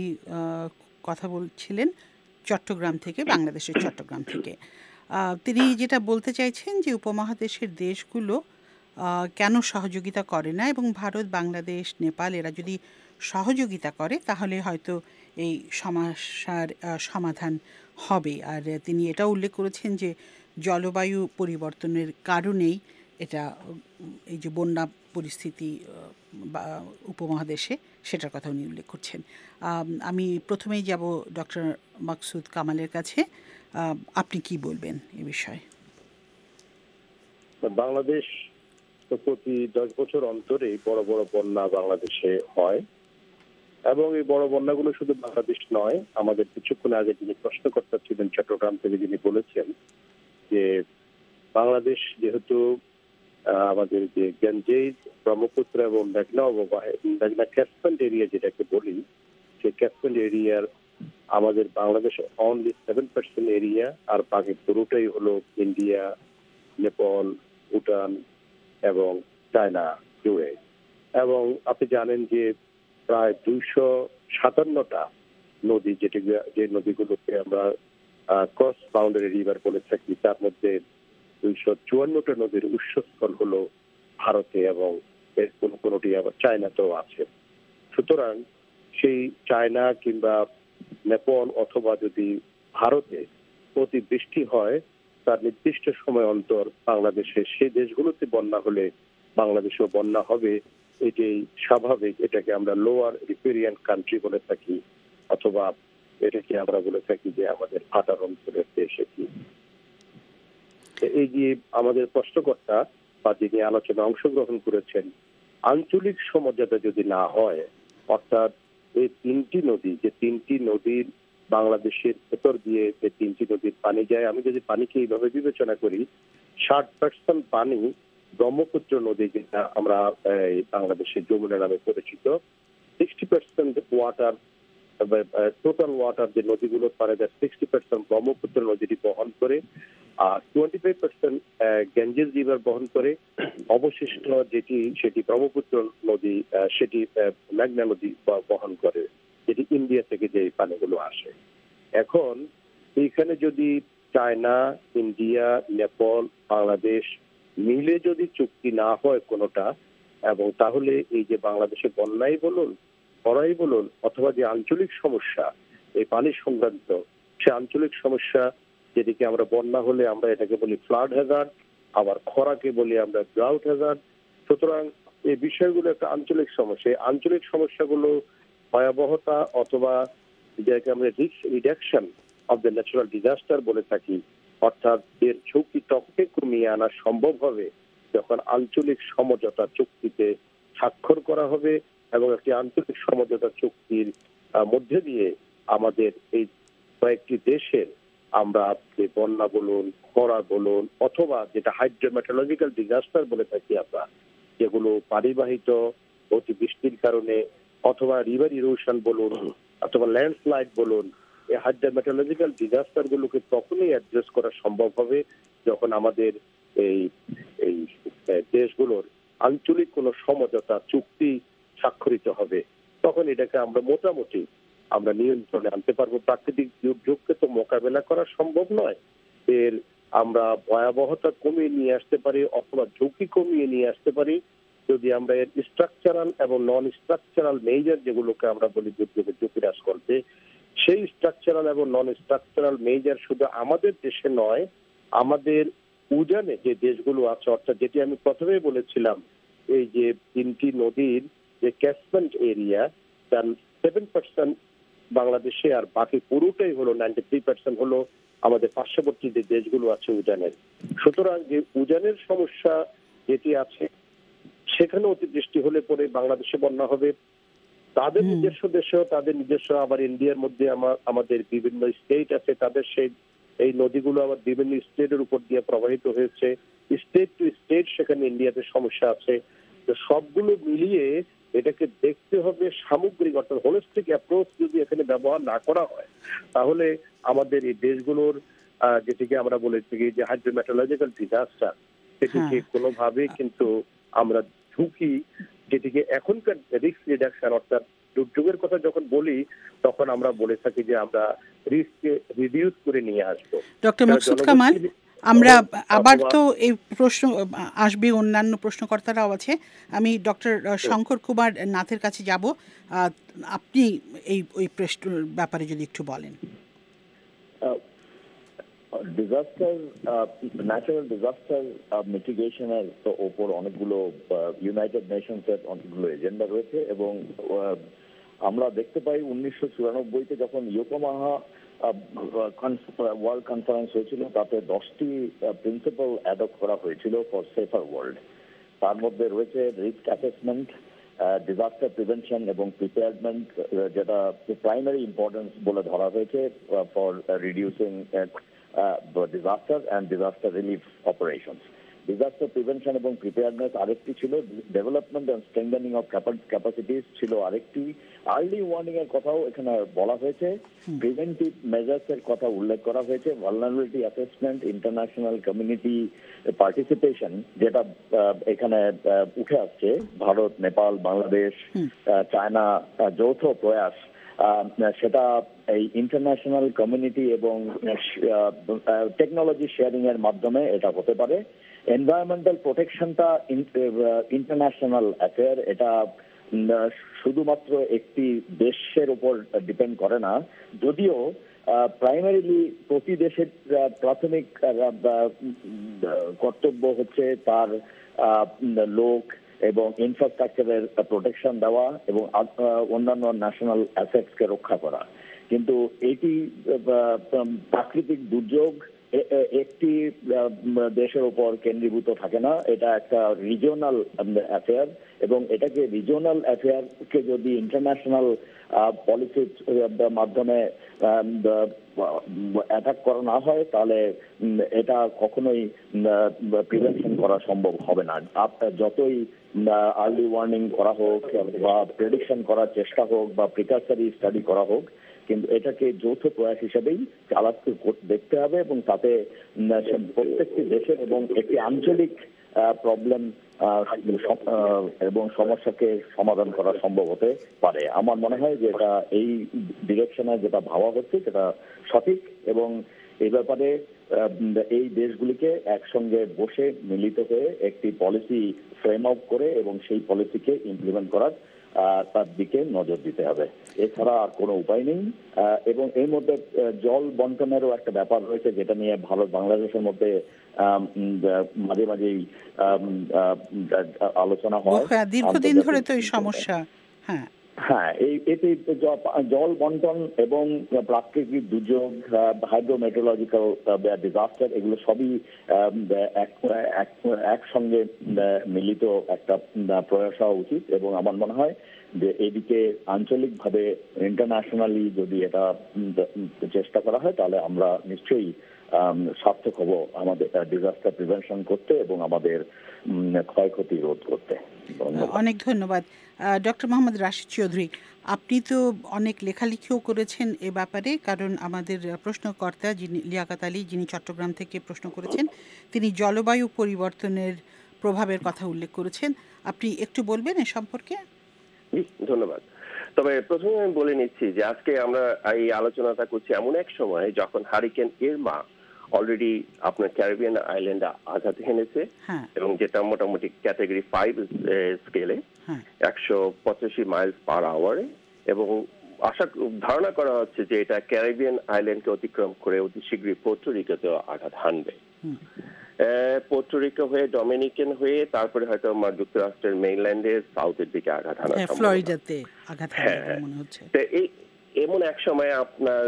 কথা বলছিলেন চট্টগ্রাম থেকে, বাংলাদেশের চট্টগ্রাম থেকে। তিনি যেটা বলতে চাইছেন যে উপমহাদেশের দেশগুলো কেন সহযোগিতা করে না, এবং ভারত, বাংলাদেশ, নেপাল এরা যদি সহযোগিতা করে তাহলে হয়তো এই সমস্যার সমাধান হবে। আর তিনি এটা উল্লেখ করেছেন যে জলবায়ু পরিবর্তনের কারণেই এটা, এই যে বন্যা পরিস্থিতি উপমহাদেশে, সেটার কথা উনি উল্লেখ করছেন। আমি প্রথমেই যাব ডক্টর মাকসুদ কামালের কাছে। আপনি কি বলবেন এ বিষয়ে? বাংলাদেশ প্রতি দশ বছর অন্তরে বড় বড় বন্যা বাংলাদেশে হয়, এবং এই বড় বন্যাগুলো শুধু বাংলাদেশ নয়, আমাদের কিছুক্ষণ আগে যিনি প্রশ্নকর্তা ছিলেন চট্টগ্রাম থেকে, যিনি বলেছেন যে বাংলাদেশ যেহেতু আমাদের যে গঞ্জেজ, ব্রহ্মপুত্র এবং মেঘনা মেঘনা ক্যাচমেন্ট এরিয়া যেটাকে বলি, সেই ক্যাচমেন্ট এরিয়ার আমাদের Bangladesh only seven percent area, আর বাকি পুরোটাই হলো ইন্ডিয়া, নেপাল, ভুটান এবং চায়না জুড়ে। এবং আপনি জানেন যে প্রায় দুইশো সাতান্নটা নদী, যেটি যে নদীগুলোকে আমরা ক্রস বাউন্ডারি রিভার বলে থাকি, তার মধ্যে দুইশো চুয়ান্নটা নদীর উৎসস্থল হলো ভারতে, এবং এর কোনো কোনোটি আবার চায়নাতেও আছে। সুতরাং সেই চায়না কিংবা নেপাল অথবা যদি ভারতে অতিবৃষ্টি হয়, তার নির্দিষ্ট সময় অন্তর বাংলাদেশে সেই দেশগুলোতে বন্যা হলে বাংলাদেশেও বন্যা হবে। এটাই স্বাভাবিক। এটাকে আমরা লোয়ার রিপেরিয়ান কান্ট্রি বলে থাকি, অথবা এটাকে আমরা বলে থাকি যে আমাদের ভাটার অঞ্চলের দেশ। এটি এই যে আমাদের প্রশ্নকর্তা বা যিনি আলোচনায় অংশগ্রহণ করেছেন, আঞ্চলিক সমঝোতা যদি না হয়, অর্থাৎ এই তিনটি নদী, যে তিনটি নদীর বাংলাদেশের ভেতর দিয়ে যে তিনটি নদীর পানি যায়, আমি যদি পানিকে এইভাবে বিবেচনা করি, ষাট পার্সেন্ট পানি ব্রহ্মপুত্র নদী, যেটা আমরা বাংলাদেশের যমুনা নামে পরিচিত, sixty percent water, total water যে নদীগুলো পারে যায় সিক্সটি পার্সেন্ট ব্রহ্মপুত্র নদীটি বহন করে, আর twenty five percent Ganges river বহন করে। অবশিষ্ট যেটি সেটি ব্রহ্মপুত্র নদী, সেটি মেঘনা নদী বহন করে, যেটি ইন্ডিয়া থেকে যে পানিগুলো আসে। এখন এইখানে যদি চায়না, ইন্ডিয়া, নেপাল, বাংলাদেশ মিলে যদি চুক্তি না হয় কোনোটা, এবং তাহলে এই যে বাংলাদেশে বন্যাই বলুন, খরাই বলুন, অথবা যে আঞ্চলিক সমস্যা এই পানি সংক্রান্ত, সে আঞ্চলিক সমস্যা, যেদিকে আমরা বন্যা হলে আমরা এটাকে বলি ফ্লাড হ্যাজার্ড, আবার খরাকে বলি আমরা ড্রাউট হ্যাজার্ড। সুতরাং এই বিষয়গুলো একটা আঞ্চলিক সমস্যা। এই আঞ্চলিক সমস্যাগুলো ভয়াবহতা অথবা যেটাকে আমরা risk reduction of the natural disaster বলে থাকি, অর্থাৎ এর ঝুঁকি তখনই কমিয়ে আনা সম্ভব হবে যখন আঞ্চলিক সমঝোতা চুক্তিতে স্বাক্ষর করা হবে, এবং একটি আঞ্চলিক সমঝোতা চুক্তির মধ্যে দিয়ে আমাদের এই কয়েকটি দেশের আমরা যে বন্যা বলুন, খরা বলুন, অথবা যেটা হাইড্রোমেটোলজিক্যাল ডিজাস্টার বলে থাকি আমরা, যেগুলো পানিবাহিত অতিবৃষ্টির কারণে, অথবা রিভার ইরোশন বলুন, অথবা ল্যান্ডস্লাইড বলুন, এই হাইড্রোমেটোলজিক্যাল ডিজাস্টার গুলোকে তখনই অ্যাড্রেস করা সম্ভব হবে যখন আমাদের এই এই দেশগুলোর আঞ্চলিক কোনো সমঝোতা চুক্তি স্বাক্ষরিত হবে। তখন এটাকে আমরা মোটামুটি আমরা নিয়ন্ত্রণে আনতে পারবো। প্রাকৃতিক দুর্যোগকে তো মোকাবেলা করা সম্ভব নয়, এর আমরা ভয়াবহতা কমিয়ে নিয়ে আসতে পারি অথবা ঝুঁকি কমিয়ে নিয়ে আসতে পারি যদি আমরা এর স্ট্রাকচারাল এবং নন স্ট্রাকচারাল মেজার, যেগুলোকে আমরা বলি দুর্যোগের ঝুঁকি হ্রাস করতে, সেই স্ট্রাকচারাল এবং নন স্ট্রাকচারাল মেজার শুধু আমাদের দেশে নয়, আমাদের উজানে যে দেশগুলো আছে, অর্থাৎ যেটি আমি প্রথমেই বলেছিলাম, এই যে তিনটি নদীর যে ক্যাচমেন্ট এরিয়া, তার সেভেন পার্সেন্ট বাংলাদেশে, আর বাকি পুরোটাই হলো নাইনটি থ্রি পার্সেন্ট হলো আমাদের পার্শ্ববর্তী যে দেশগুলো আছে উজানের। সুতরাং যে উজানের সমস্যা যেটি আছে, সেখানে অতিবৃষ্টি হলে পরে বাংলাদেশে বন্যা হবে। তাদের নিজস্ব দেশেও তাদের নিজস্ব, আবার ইন্ডিয়ার মধ্যে আমাদের বিভিন্ন স্টেট আছে, তাদের সেই এই নদীগুলো আবার বিভিন্ন স্টেটের উপর দিয়ে প্রবাহিত হয়েছে, স্টেট টু স্টেট সেখানে ইন্ডিয়াতে সমস্যা আছে। তো সবগুলো মিলিয়ে এটাকে দেখতে হবে সামগ্রিক, অর্থাৎ হোলিস্টিক অ্যাপ্রোচ যদি এখানে ব্যবহার না করা হয়, তাহলে আমাদের এই দেশগুলোর যেটিকে আমরা বলে থাকি যে হাইড্রোমেটোলজিক্যাল ডিজাস্টার, সেটিকে কোনোভাবে কিন্তু আমরা ঝুঁকি, যেটিকে এখনকার রিস্ক রিডাকশন অর্থাৎ দুর্যোগের কথা যখন বলি, তখন আমরা বলে থাকি যে আমরা রিস্ককে রিডিউস করে নিয়ে আসবো। ডক্টর মাকসুদ কামাল, আমরা আবার তো এই প্রশ্ন আসবে, অন্যান্য প্রশ্নকর্তারাও আছে। আমি ডক্টর শঙ্কর কুমার নাথের কাছে যাব, আপনি এই ওই প্রশ্নের ব্যাপারে যদি একটু বলেন। ডিজাস্টার, ন্যাচারাল ডিজাস্টার মিটিগেশনের ওপর অনেকগুলো ইউনাইটেড নেশনসের অনেকগুলো এজেন্ডা রয়েছে, এবং আমরা দেখতে পাই উনিশশো চুরানব্বইতে যখন ইয়োকোহামা ওয়ার্ল্ড কনফারেন্স হয়েছিল, তাতে দশটি প্রিন্সিপাল অ্যাডপ্ট করা হয়েছিল ফর সেফার ওয়ার্ল্ড। তার মধ্যে রয়েছে রিস্ক অ্যাসেসমেন্ট, ডিজাস্টার প্রিভেনশন এবং প্রিপেয়ারমেন্ট, যেটা প্রাইমারি ইম্পর্টেন্স বলে ধরা হয়েছে for reducing disaster and disaster relief operations. Disaster prevention এবং প্রিপেয়ারনেস আরেকটি ছিল, development and strengthening of capacities ছিল আরেকটি, আর্লি ওয়ার্নিং এর কথাও এখানে বলা হয়েছে, প্রিভেন্টিভ মেজার্স এর কথা উল্লেখ করা হয়েছে, vulnerability assessment, international community participation, যেটা এখানে উঠে আসছে, ভারত, নেপাল, বাংলাদেশ, চায়না যৌথ প্রয়াস, সেটা এই ইন্টারন্যাশনাল কমিউনিটি এবং টেকনোলজি শেয়ারিং এর মাধ্যমে এটা হতে পারে। এনভায়রনমেন্টাল প্রোটেকশনটা ইন্টারন্যাশনাল অ্যাফেয়ার, এটা শুধুমাত্র একটি দেশের উপর ডিপেন্ড করে না, যদিও প্রাইমারিলি প্রতি দেশের প্রাথমিক কর্তব্য হচ্ছে তার লোক এবং ইনফ্রাস্ট্রাকচারের প্রোটেকশন দেওয়া এবং অন্যান্য ন্যাশনাল অ্যাসেটসকে রক্ষা করা। কিন্তু এটি প্রাকৃতিক দুর্যোগ একটি দেশের উপর কেন্দ্রীভূত থাকে না, এটা একটা রিজিওনাল অ্যাফেয়ার, এবং এটাকে রিজিওনাল অ্যাফেয়ারকে যদি ইন্টারন্যাশনাল পলিসির মাধ্যমে অ্যাটাক করা না হয় তাহলে এটা কখনোই প্রিভেনশন করা সম্ভব হবে না। যতই আর্লি ওয়ার্নিং করা হোক বা প্রেডিকশন করার চেষ্টা হোক বা প্রিকারসারি স্টাডি করা হোক, কিন্তু এটাকে যৌথ প্রয়াস হিসেবেই চালাতে দেখতে হবে, এবং তাতে প্রত্যেকটি দেশের এবং একটি আঞ্চলিক প্রবলেম এবং সমস্যাকে সমাধান করা সম্ভব হতে পারে। আমার মনে হয় যে এটা এই ডিরেকশনে যেটা ভাবা হচ্ছে সেটা সঠিক, এবং এই ব্যাপারে এই দেশগুলিকে একসঙ্গে বসে মিলিত হয়ে একটি পলিসি ফ্রেম আপ করে এবং সেই পলিসিকে ইমপ্লিমেন্ট করার তার দিকে নজর দিতে হবে। এছাড়া আর কোনো উপায় নেই। এবং এর মধ্যে জল বন্টনেরও একটা ব্যাপার রয়েছে, যেটা নিয়ে ভারত বাংলাদেশের মধ্যে মাঝে মাঝেই আলোচনা হয়। দীর্ঘদিন ধরে তো এই সমস্যা। হ্যাঁ হ্যাঁ এই এতে জল বন্টন এবং প্রাকৃতিক দুর্যোগ, হাইড্রোমেট্রোলজিক্যাল ডিজাস্টার, এগুলো সবই একসঙ্গে মিলিত একটা প্রয়াস হওয়া উচিত। এবং আমার মনে হয় যে এদিকে আঞ্চলিকভাবে ইন্টারন্যাশনালি যদি এটা চেষ্টা করা হয় তাহলে আমরা নিশ্চয়ই সার্থক হব আমাদের ডিজাস্টার প্রিভেনশন করতে এবং আমাদের ক্ষয়ক্ষতি রোধ করতে। অনেক ধন্যবাদ ডক্টর মোহাম্মদ রাশিদ চৌধুরী। আপনি তো অনেক লেখালেখিও করেছেন এ ব্যাপারে, কারণ আমাদের প্রশ্নকর্তা যিনি লিয়াকত আলী, যিনি চট্টগ্রাম থেকে প্রশ্ন করেছেন, তিনি জলবায়ু পরিবর্তনের প্রভাবের কথা উল্লেখ করেছেন। আপনি একটু বলবেন এ সম্পর্কে? ধন্যবাদ। তবে প্রথমে আমি বলে নিচ্ছি যে আজকে আমরা এই আলোচনাটা করছি এমন এক সময় যখন হারিকেন ইরমা অলরেডি আপনার ক্যারিবিয়ান আইল্যান্ডে আঘাত হেনেছে, এবং যেটা মোটামুটি ক্যাটাগরি ফাইভ স্কেলে একশো পঁচাশি মাইলস পার আওয়ারে, এবং আশা ধারণা করা হচ্ছে যে এটা ক্যারিবিয়ান আইল্যান্ডকে অতিক্রম করে অতি শীঘ্রই পোর্টোরিকোতেও আঘাত হানবে। পোর্টোরিকো হয়ে ডমিনিকান হয়ে তারপরে হয়তো আমার যুক্তরাষ্ট্রের মেইনল্যান্ডের সাউথের দিকে আঘাত হানা সম্ভব। ফ্লোরিডাতে আঘাত হানবে মনে হচ্ছে। এই এমন এক সময় আপনার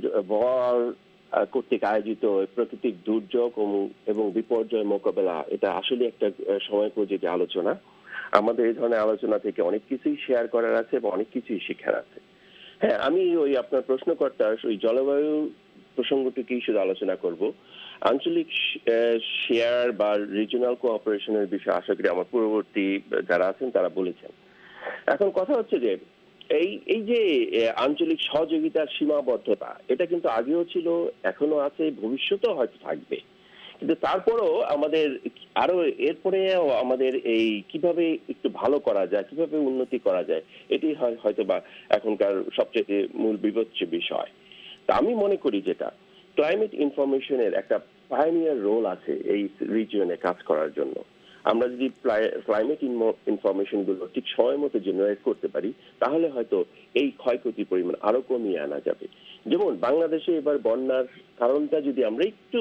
কর্তৃক আয়োজিত প্রাকৃতিক দুর্যোগ এবং বিপর্যয় মোকাবেলা, এটা আসলে একটা সময় উপযোগী আলোচনা। আমাদের এই ধরনের আলোচনা থেকে অনেক কিছুই শেয়ার করার আছে এবং অনেক কিছুই শেখার আছে। হ্যাঁ, আমি ওই আপনার প্রশ্নকর্তার ওই জলবায়ু প্রসঙ্গটিকেই শুধু আলোচনা করব। আঞ্চলিক শেয়ার বা রিজিওনাল কোঅপারেশনের বিষয়ে আশা করি আমার পূর্ববর্তী যারা আছেন তারা বলেছেন। এখন কথা হচ্ছে যে এই এই যে আঞ্চলিক সহযোগিতার সীমাবদ্ধতা, এটা কিন্তু আগেও ছিল, এখনো আছে, ভবিষ্যতেও হয়তো থাকবে। কিন্তু তারপরও আমাদের আরো এরপরে আমাদের এই কিভাবে একটু ভালো করা যায়, কিভাবে উন্নতি করা যায়, এটি হয়তো বা এখনকার সবচেয়ে মূল বিবেচ্য বিষয়। তা আমি মনে করি যেটা ক্লাইমেট ইনফরমেশনের একটা পায়োনিয়ার রোল আছে এই রিজিয়নে কাজ করার জন্য। আমরা যদি ক্লাইমেট ইনফরমেশন গুলো ঠিক সময় মতো জেনারেট করতে পারি তাহলে হয়তো এই ক্ষয়ক্ষতির পরিমাণ আরো কমিয়ে আনা যাবে। যেমন বাংলাদেশে এবার বন্যার কারণটা যদি আমরা একটু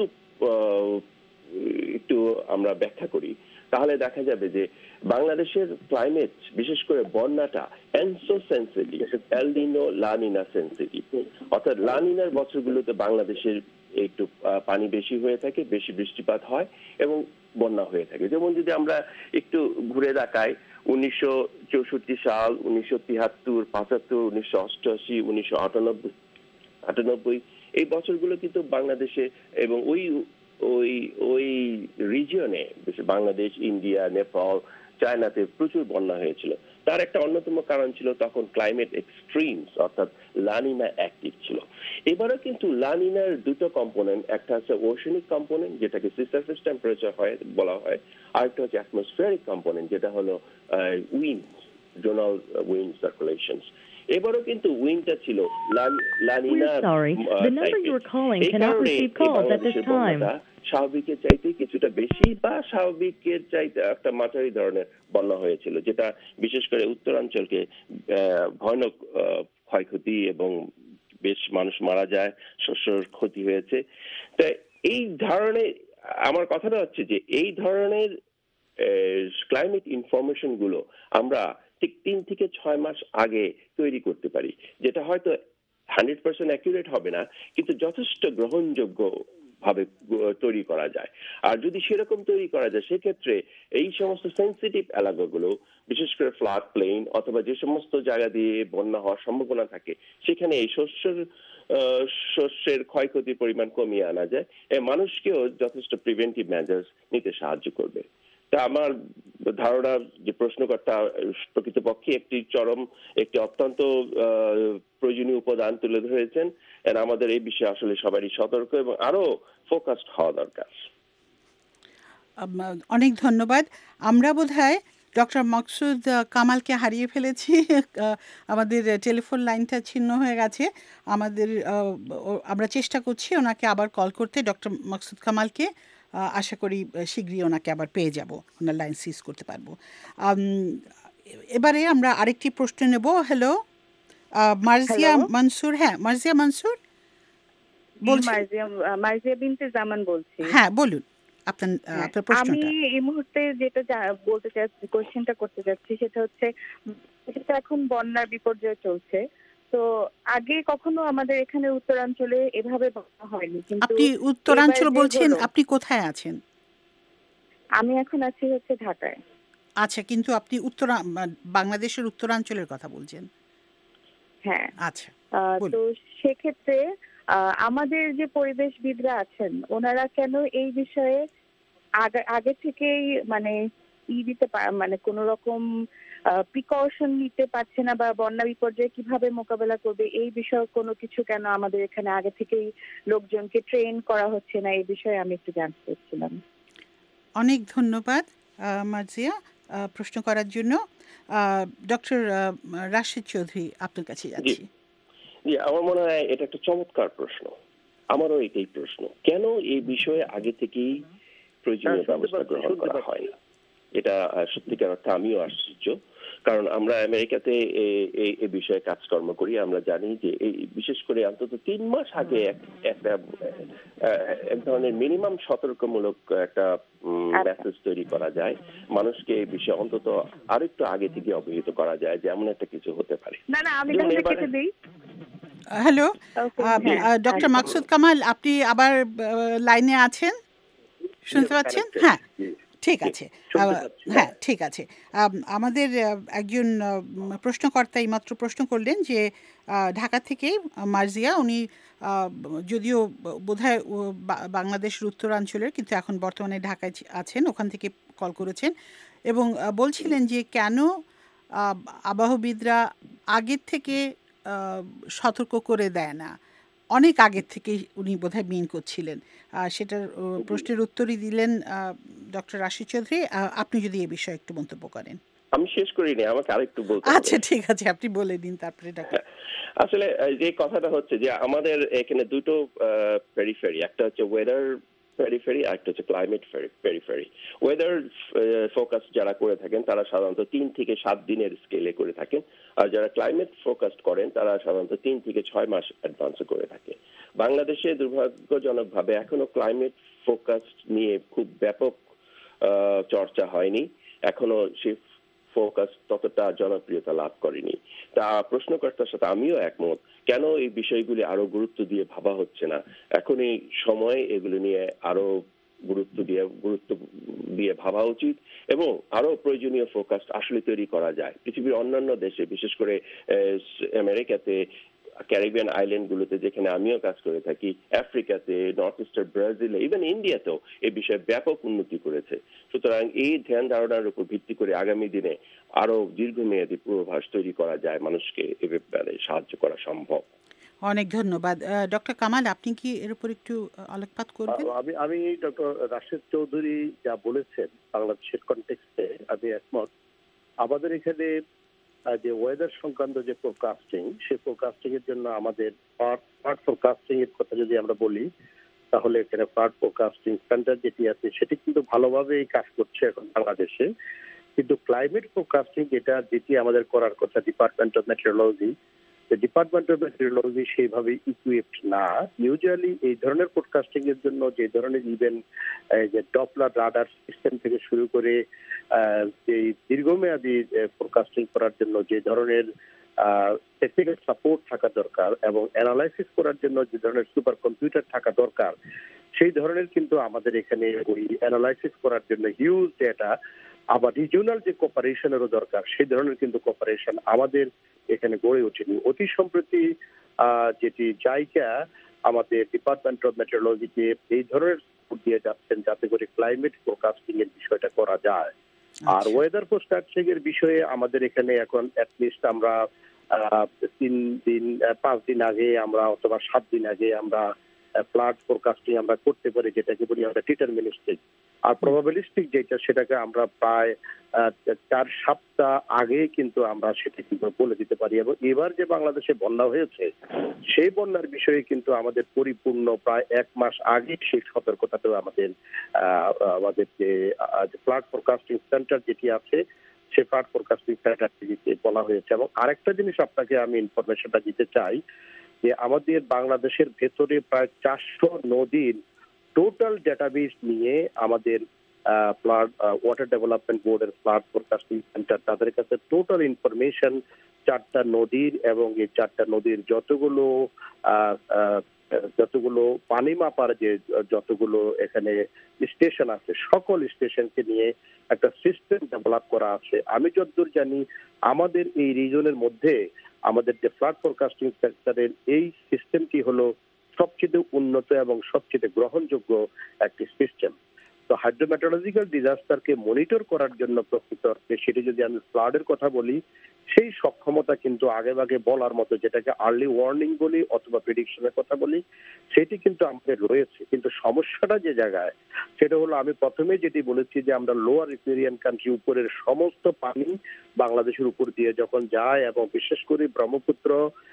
একটু আমরা ব্যাখ্যা করি তাহলে দেখা যাবে যে বাংলাদেশের ক্লাইমেট, বিশেষ করে বন্যাটা এনসো সেন্সিটিভ, এল নিনো লা নিনা সেন্সিটিভ। অর্থাৎ লা নিনার বছরগুলোতে বাংলাদেশের একটু পানি বেশি হয়ে থাকে, বেশি বৃষ্টিপাত হয় এবং বন্যা হয়ে থাকে। যেমন যদি আমরা একটু ঘুরে দেখাই, উনিশশো চৌষট্টি সাল, উনিশশো তিয়াত্তর, পঁচাত্তর, উনিশশো অষ্টআশি, উনিশশো আটানব্বই আটানব্বই এই বছরগুলো কিন্তু বাংলাদেশে এবং ওই ওই ওই রিজিয়নে বাংলাদেশ, ইন্ডিয়া, নেপাল, চায়নাতে প্রচুর বন্যা হয়েছিল। তার একটা অন্যতম কারণ ছিল তখন ক্লাইমেট এক্সট্রিমস, অর্থাৎ লা নিনা অ্যাক্টিভ ছিল। এবারও কিন্তু লা নিনার দুটো কম্পোনেন্ট, একটা হচ্ছে ওশেনিক কম্পোনেন্ট যেটাকে সি সারফেস টেম্পারেচার হয় বলা হয়, আর একটা হচ্ছে অ্যাটমসফিয়ারিক কম্পোনেন্ট যেটা হলো উইন্ড, জোনাল উইন্ড সার্কুলেশনস। এবারও কিন্তু উইন্ডটা ছিল লা নিনা। স্বাভাবিকের চাইতে কিছুটা বেশি বা স্বাভাবিকের চাইতে একটা মাঝারি ধরনের বন্যা হয়েছিল, যেটা বিশেষ করে উত্তরাঞ্চলকে ভয়ানক ক্ষয়ক্ষতি এবং বেশ মানুষ মারা যায়, শস্যর ক্ষতি হয়েছে। তাই এই ধরনের আমার কথাটা হচ্ছে যে এই ধরনের ক্লাইমেট ইনফরমেশন গুলো আমরা ঠিক তিন থেকে ছয় মাস আগে তৈরি করতে পারি, যেটা হয়তো হান্ড্রেড পার্সেন্ট অ্যাকুরেট হবে না, কিন্তু যথেষ্ট গ্রহণযোগ্য ভাবে তৈরি করা যায়। আর যদি সেরকম তৈরি করা যায় সেক্ষেত্রে এই সমস্ত সেন্সিটিভ এলাকাগুলো, বিশেষ করে ফ্লাড প্লেন অথবা যে সমস্ত জায়গা দিয়ে বন্যা হওয়ার সম্ভাবনা থাকে, সেখানে এই শস্যের শস্যের ক্ষয়ক্ষতির পরিমাণ কমিয়ে আনা যায়, মানুষকেও যথেষ্ট প্রিভেন্টিভ মেজার্স নিতে সাহায্য করবে। তা আমার ধারণা যে প্রশ্নকর্তা প্রকৃতপক্ষে একটি চরম, একটি অত্যন্ত প্রয়োজনীয় উপাদান তুলে ধরেছেন। আর আমাদের এই বিষয়ে আসলে সবারই সতর্ক এবং আরো ফোকাসড হওয়া দরকার। অনেক ধন্যবাদ। আমরা বোধহয় ডক্টর মকসুদ কামালকে হারিয়ে ফেলেছি, আমাদের টেলিফোন লাইনটা ছিন্ন হয়ে গেছে। আমাদের আমরা চেষ্টা করছি ওনাকে আবার কল করতে, ডক্টর মকসুদ কামালকে। আশা করি শীঘ্রই ওনাকে আবার পেয়ে যাব, ওনার লাইন সিজ করতে পারবো। এবারে আমরা আরেকটি প্রশ্ন নেব। হ্যালো, মার্জিয়া মনসুর। হ্যাঁ, মার্জিয়া মনসুর বলছি। মার্জিয়া বিনতে জামান বলছি। হ্যাঁ, বলুন আপনার আপনার প্রশ্নটা। আমি এই মুহূর্তে যেটা বলতে চাচ্ছি, কোশ্চেনটা করতে যাচ্ছি, সেটা হচ্ছে সেটা এখন বন্যার বিপর্যয় চলছে। তো আগে কখনো আমাদের এখানে উত্তরাঞ্চলে এভাবে বন্যা হয়নি। কিন্তু আপনি উত্তরাঞ্চল বলছেন, আপনি কোথায় আছেন? আমি এখন আছি হচ্ছে ঢাকায়। আচ্ছা, কিন্তু আপনি উত্তর বাংলাদেশের উত্তরাঞ্চলের কথা বলছেন। হ্যাঁ, আচ্ছা। তো সেক্ষেত্রে আমাদের যে পরিবেশবিদরা আছেন ওনারা কেন এই বিষয়ে আগে আগে থেকেই মানে ই দিতে মানে কোন রকম প্রিকশন নিতে পারছে না, বা বন্যা বিপর্যয় কিভাবে মোকাবেলা করবে এই বিষয়ে কোনো কিছু কেন আমাদের এখানে আগে থেকেই লোকজনকে ট্রেন করা হচ্ছে না, এই বিষয়ে আমি একটু জানতে চাচ্ছিলাম। অনেক ধন্যবাদ মার্জিয়া প্রশ্ন করার জন্য। ডক্টর রাশেদ চৌধুরী, আপনার কাছে যাচ্ছি। জি, আমার মনে হয় এটা একটা চমৎকার প্রশ্ন। আমারও এটাই প্রশ্ন, কেন এই বিষয়ে আগে থেকেই প্রয়োজনীয় ব্যবস্থা গ্রহণ করা হয় না। এটা সত্যিকার অর্থে আমিও আশ্চর্য, কারণ আমরা আমেরিকাতে এই বিষয়ে কাজকর্ম করি। আমরা জানি যে এই বিশেষ করে অন্তত তিন মাস আগে একটা এক ধরনের মিনিমাম সতর্কমূলক একটা মেসেজ তৈরি করা যায়, মানুষকে এই বিষয়ে অন্তত আরেকটু আগে থেকে অবহিত করা যায় যে এমন একটা কিছু হতে পারে। না না আমি তাহলে কেটে দেই। হ্যালো, ডক্টর মাকসুদ কামাল, আপনি আবার লাইনে আছেন, শুনতে পাচ্ছেন? হ্যাঁ, ঠিক আছে। হ্যাঁ, ঠিক আছে। আমাদের একজন প্রশ্নকর্তা এইমাত্র প্রশ্ন করলেন যে ঢাকা থেকে মার্জিয়া, উনি যদিও বোধহয় বাংলাদেশের উত্তরাঞ্চলের, কিন্তু এখন বর্তমানে ঢাকায় আছেন, ওখান থেকে কল করেছেন এবং বলছিলেন যে কেন আবহাওয়াবিদরা আগের থেকে সতর্ক করে দেয় না। অনেক আগের থেকেই উনি বোধহয় মিন করছিলেন। সেটার প্রশ্নের উত্তরই দিলেন ডক্টর রাশেদ চৌধুরী। আপনি যদি এই বিষয়ে একটু মন্তব্য করেন। আমি শেষ করিনি, আমাকে আরেকটু বলতে হবে। আচ্ছা, ঠিক আছে, আপনি বলে দিন তারপরে। আসলে যে কথাটা হচ্ছে যে আমাদের এখানে দুটো পেরিফেরি, একটা হচ্ছে ওয়েদার পেরিফেরি, আর একটা হচ্ছে ক্লাইমেট পেরিফেরি। ওয়েদার ফোকাস যারা করে থাকেন তারা সাধারণত তিন থেকে সাত দিনের স্কেলে করে থাকেন, আর যারা ক্লাইমেট ফোকাসড করেন তারা সাধারণত তিন থেকে ছয় মাস অ্যাডভান্সে করে থাকে। বাংলাদেশে দুর্ভাগ্যজনকভাবে এখনো ক্লাইমেট ফোকাস নিয়ে খুব ব্যাপক চর্চা হয়নি, এখনো সে ফোকাস ততটা জনপ্রিয়তা লাভ করেনি। তা প্রশ্নকর্তার সাথে আমিও একমত, কেন এই বিষয়গুলি আরো গুরুত্ব দিয়ে ভাবা হচ্ছে না। এখন এই সময় এগুলো নিয়ে আরো গুরুত্ব দিয়ে গুরুত্ব দিয়ে ভাবা উচিত এবং আরো প্রয়োজনীয় ফোকাস আসলে তৈরি করা যায়। পৃথিবীর অন্যান্য দেশে, বিশেষ করে আমেরিকাতে, ক্যারিবিয়ান আইল্যান্ড গুলোতে যেখানে আমিও কাজ করে থাকি, আফ্রিকাতে, নর্থ ইস্টার ব্রাজিলে, ইভেন ইন্ডিয়াতেও এই বিষয়ে ব্যাপক উন্নতি করেছে। সুতরাং এই ধ্যান ধারণার উপর ভিত্তি করে আগামী দিনে আরো দীর্ঘমেয়াদী পূর্বাভাস তৈরি করা যায়, মানুষকে এ ব্যাপারে সাহায্য করা সম্ভব। অনেক ধন্যবাদ। ডক্টর কামাল, আপনি কি এর উপর একটু আলোকপাত করবেন? আমি আমি ডক্টর রাশেদ চৌধুরী যা বলেছেন বাংলাদেশের কনটেক্সটে আমি একমত। আমাদের এখানে যে ওয়েদার সংক্রান্ত যে ফোরকাস্টিং, সেই ফোরকাস্টিং এর জন্য আমাদের ফ্লাড ফোরকাস্টিং এর কথা যদি আমরা বলি, তাহলে এখানে ফ্লাড ফোরকাস্টিং সেন্টার যেটি আছে সেটি কিন্তু ভালোভাবেই কাজ করছে এখন বাংলাদেশে। কিন্তু ক্লাইমেট ফোরকাস্টিং যেটা যেটি আমাদের করার কথা department of metrology, department of metrology সেইভাবে ইকুইপড না। ইউজুয়ালি এই ধরনের ফোরকাস্টিং এর জন্য যে ধরনের ইভেন যে ডপলার রাডার সিস্টেম থেকে শুরু করে এই দীর্ঘমেয়াদী ফোরকাস্টিং করার জন্য যে ধরনের টেকনিক্যাল সাপোর্ট থাকা দরকার এবং অ্যানালাইসিস করার জন্য যে ধরনের সুপার কম্পিউটার থাকা দরকার, সেই ধরনের কিন্তু আমাদের এখানে ওই অ্যানালাইসিস করার জন্য হিউজ ডেটা, আবার রিজিওনাল যে কোঅপারেশনেরও দরকার সেই ধরনের কিন্তু কোঅপারেশন আমাদের এখানে গড়ে ওঠেনি। অতি সম্প্রতি যেটি জায়গা আমাদের ডিপার্টমেন্ট অফ মেট্রোলজিকে এই ধরনের দিয়ে যাচ্ছেন যাতে করে ক্লাইমেট ফোরকাস্টিং এর বিষয়টা করা যায়। আর ওয়েদার ফোরকাস্টিং এর বিষয়ে আমাদের এখানে এখন অ্যাটলিস্ট আমরা তিন দিন পাঁচ দিন আগে আমরা অথবা সাত দিন আগে আমরা ফ্লাড ফোরকাস্টিং আমরা করতে পারি, যেটাকে বলি আমরা ডিটারমিনিস্টিক। আর প্রবাবিলিস্টিক যেটা সেটাকে আমরা প্রায় চার সপ্তাহ আগে কিন্তু আমরা সেটা কিন্তু বলে দিতে পারি। এবং এবার যে বাংলাদেশে বন্যা হয়েছে সেই বন্যার বিষয়ে কিন্তু আমাদের পরিপূর্ণ প্রায় এক মাস আগে সেই সতর্কতাটাও আমাদের আমাদের যে ফ্লাড ফোরকাস্টিং সেন্টার যেটি আছে সেই ফ্লাড ফোরকাস্টিং সেন্টারটিতে বলা হয়েছে। এবং আরেকটা জিনিস আপনাকে আমি ইনফরমেশনটা দিতে চাই যে আমাদের বাংলাদেশের ভেতরে প্রায় চারশো নদীর টোটাল ডেটাবেস নিয়ে আমাদের ফ্লাড ওয়াটার ডেভেলপমেন্ট বোর্ডের ফ্লাড ফোরকাস্টিং সেন্টার তাদের কাছে টোটাল ইনফরমেশন চারটা নদীর এবং এই চারটা নদীর যতগুলো যতগুলো পানি মাপার যে যতগুলো এখানে স্টেশন আছে সকল স্টেশনকে নিয়ে একটা সিস্টেম ডেভেলপ করা আছে। আমি যতদূর জানি আমাদের এই রিজনের মধ্যে আমাদের যে ফ্লাড ফোরকাস্টিং সেন্টারের এই সিস্টেমটি হলো সবচেয়ে উন্নত এবং সবচেয়ে গ্রহণযোগ্য একটি সিস্টেম। তো হাইড্রোমেট্রোলজিক্যাল ডিজাস্টারকে মনিটর করার জন্য প্রকৃত অর্থে সেটি যদি আমি ফ্লাডের কথা বলি, সেই সক্ষমতা কিন্তু আগে আগে বলার মতো যেটাকে আর্লি ওয়ার্নিং বলি অথবা প্রেডিকশনের কথা বলি সেটি কিন্তু আমাদের রয়েছে। কিন্তু সমস্যাটা যে জায়গায় সেটা হলো আমি প্রথমে যেটি বলেছি যে আমরা লোয়ার রিপেরিয়ান কান্ট্রি উপরের সমস্ত পানি বাংলাদেশের উপর দিয়ে যখন যায় এবং বিশেষ করে ব্রহ্মপুত্র,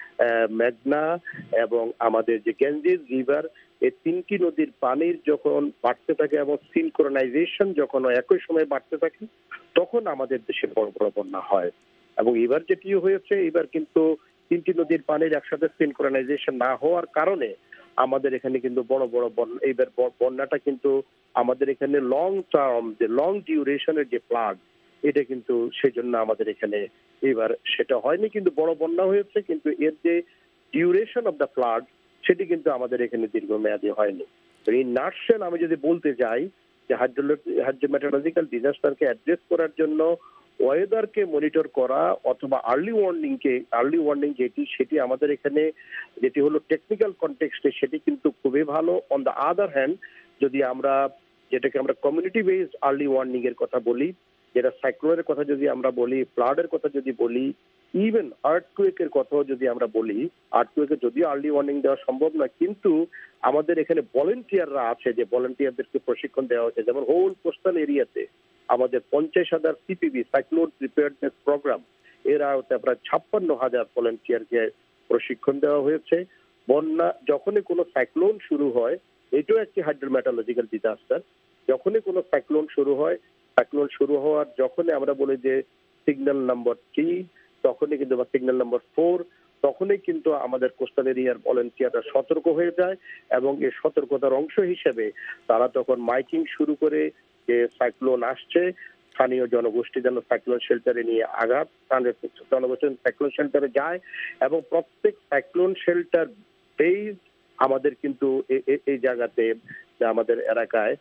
মেঘনা এবং আমাদের যে গ্যাঞ্জেস রিভার এই তিনটি নদীর পানির যখন বাড়তে থাকে এবং সিনক্রোনাইজেশন যখন একই সময় বাড়তে থাকে তখন আমাদের দেশে বড় বড় বন্যা হয়। এবং এবার যেটি হয়েছে এবার কিন্তু তিনটি নদীর পানির একসাথে সিনক্রোনাইজেশন না হওয়ার কারণে আমাদের এখানে কিন্তু বড় বড় বন্যা, এইবার বন্যাটা কিন্তু আমাদের এখানে লং টার্ম যে লং ডিউরেশনের যে ফ্লাড এটা কিন্তু সেই জন্য আমাদের এখানে এবার সেটা হয়নি, কিন্তু বড় বন্যা হয়েছে কিন্তু এর যে ডিউরেশন অফ দ্য ফ্লাড সেটি কিন্তু আমাদের এখানে দীর্ঘমেয়াদী হয়নি। এই নাটশেল আমি যদি বলতে যাই যে হাইড্রোমেট্রোলজিক্যাল ডিজাস্টারকে অ্যাড্রেস করার জন্য ওয়েদারকে মনিটর করা অথবা আর্লি ওয়ার্নিং কে আর্লি ওয়ার্নিং যেটি সেটি আমাদের এখানে যেটি হলো টেকনিক্যাল কনটেক্সটে সেটি কিন্তু খুবই ভালো। অন দ্য আদার হ্যান্ড যদি আমরা যেটাকে আমরা কমিউনিটি বেসড আর্লি ওয়ার্নিং এর কথা বলি, যেটা সাইক্লোনের কথা যদি আমরা বলি, ফ্লাডের কথা যদি বলি, ইভেন আর্থকুয়েকের কথাও যদি আমরা বলি, আর্থকুয়েকে যদিও আর্লি ওয়ার্নিং দেওয়া সম্ভব নয় কিন্তু আমাদের এখানে ভলেন্টিয়াররা আছে যে ভলেন্টিয়ারদেরকে প্রশিক্ষণ দেওয়া হয়েছে। যেমন হোল কোস্টাল এরিয়াতে আমাদের পঞ্চাশ হাজার সিপিবি সাইক্লোন প্রিপেয়ারনেস প্রোগ্রাম এর আওতায় প্রায় ছাপ্পান্ন হাজার ভলেন্টিয়ারকে প্রশিক্ষণ দেওয়া হয়েছে। বন্যা যখনই কোনো সাইক্লোন শুরু হয়, এটাও একটি হাইড্রোমেট্রোলজিক্যাল ডিজাস্টার, যখনই কোনো সাইক্লোন শুরু হয় সাইক্লোন শুরু হওয়ার যখনই আমরা বলি যে সিগন্যাল নাম্বার থ্রি তখনই কিন্তু বা সিগন্যাল নাম্বার ফোর তখনই কিন্তু আমাদের কোস্টাল এরিয়ার ভলেন্টিয়াররা সতর্ক হয়ে যায় এবং এই সতর্কতার অংশ হিসেবে তারা তখন মাইকিং শুরু করে যে সাইক্লোন আসছে, স্থানীয় জনগোষ্ঠী যেন সাইক্লোন শেল্টারে নিয়ে আঘাত জনগোষ্ঠী সাইক্লোন শেল্টারে যায় এবং প্রত্যেক সাইক্লোন শেল্টার বেস আমাদের কিন্তু এই জায়গাতে আমাদের এলাকায়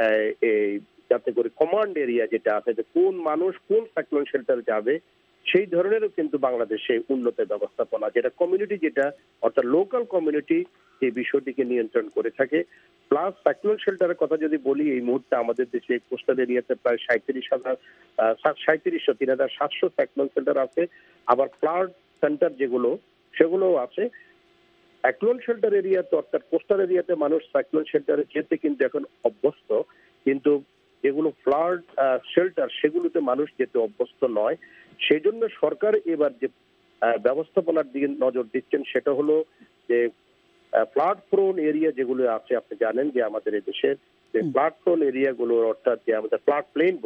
এই যাতে করে কমান্ড এরিয়া যেটা আছে যে কোন মানুষ কোন সাইক্লোন শেল্টার যাবে সেই ধরনেরও কিন্তু বাংলাদেশে উন্নত ব্যবস্থাপনা যেটা কমিউনিটি যেটা অর্থাৎ লোকাল কমিউনিটি এই বিষয়টিকে নিয়ন্ত্রণ করে থাকে। প্লাস সাইক্লোন শেল্টারের কথা যদি বলি, এই মুহূর্তে আমাদের দেশে কোস্টাল এরিয়াতে প্রায় সাঁত্রিশ হাজার সাঁত্রিশশো তিন হাজার সাতশো সাইক্লোন শেল্টার আছে। আবার ফ্লাড সেন্টার যেগুলো সেগুলোও আছে। সাইক্লোন শেল্টার এরিয়াতে অর্থাৎ কোস্টাল এরিয়াতে মানুষ সাইক্লোন শেল্টারে যেতে কিন্তু এখন অভ্যস্ত, কিন্তু যেগুলো ফ্লাড শেল্টার সেগুলোতে মানুষ যেতে অভ্যস্ত নয়। সেই জন্য সরকার এবার যে ব্যবস্থাপনার দিকে নজর দিচ্ছেন সেটা হলো যে ফ্লাড প্রোন এরিয়া যেগুলো আছে, আপনি জানেন যে আমাদের এই দেশের যে ফ্লাড প্রোন এরিয়াগুলো অর্থাৎ যে আমাদের ফ্লাড প্লেন বলি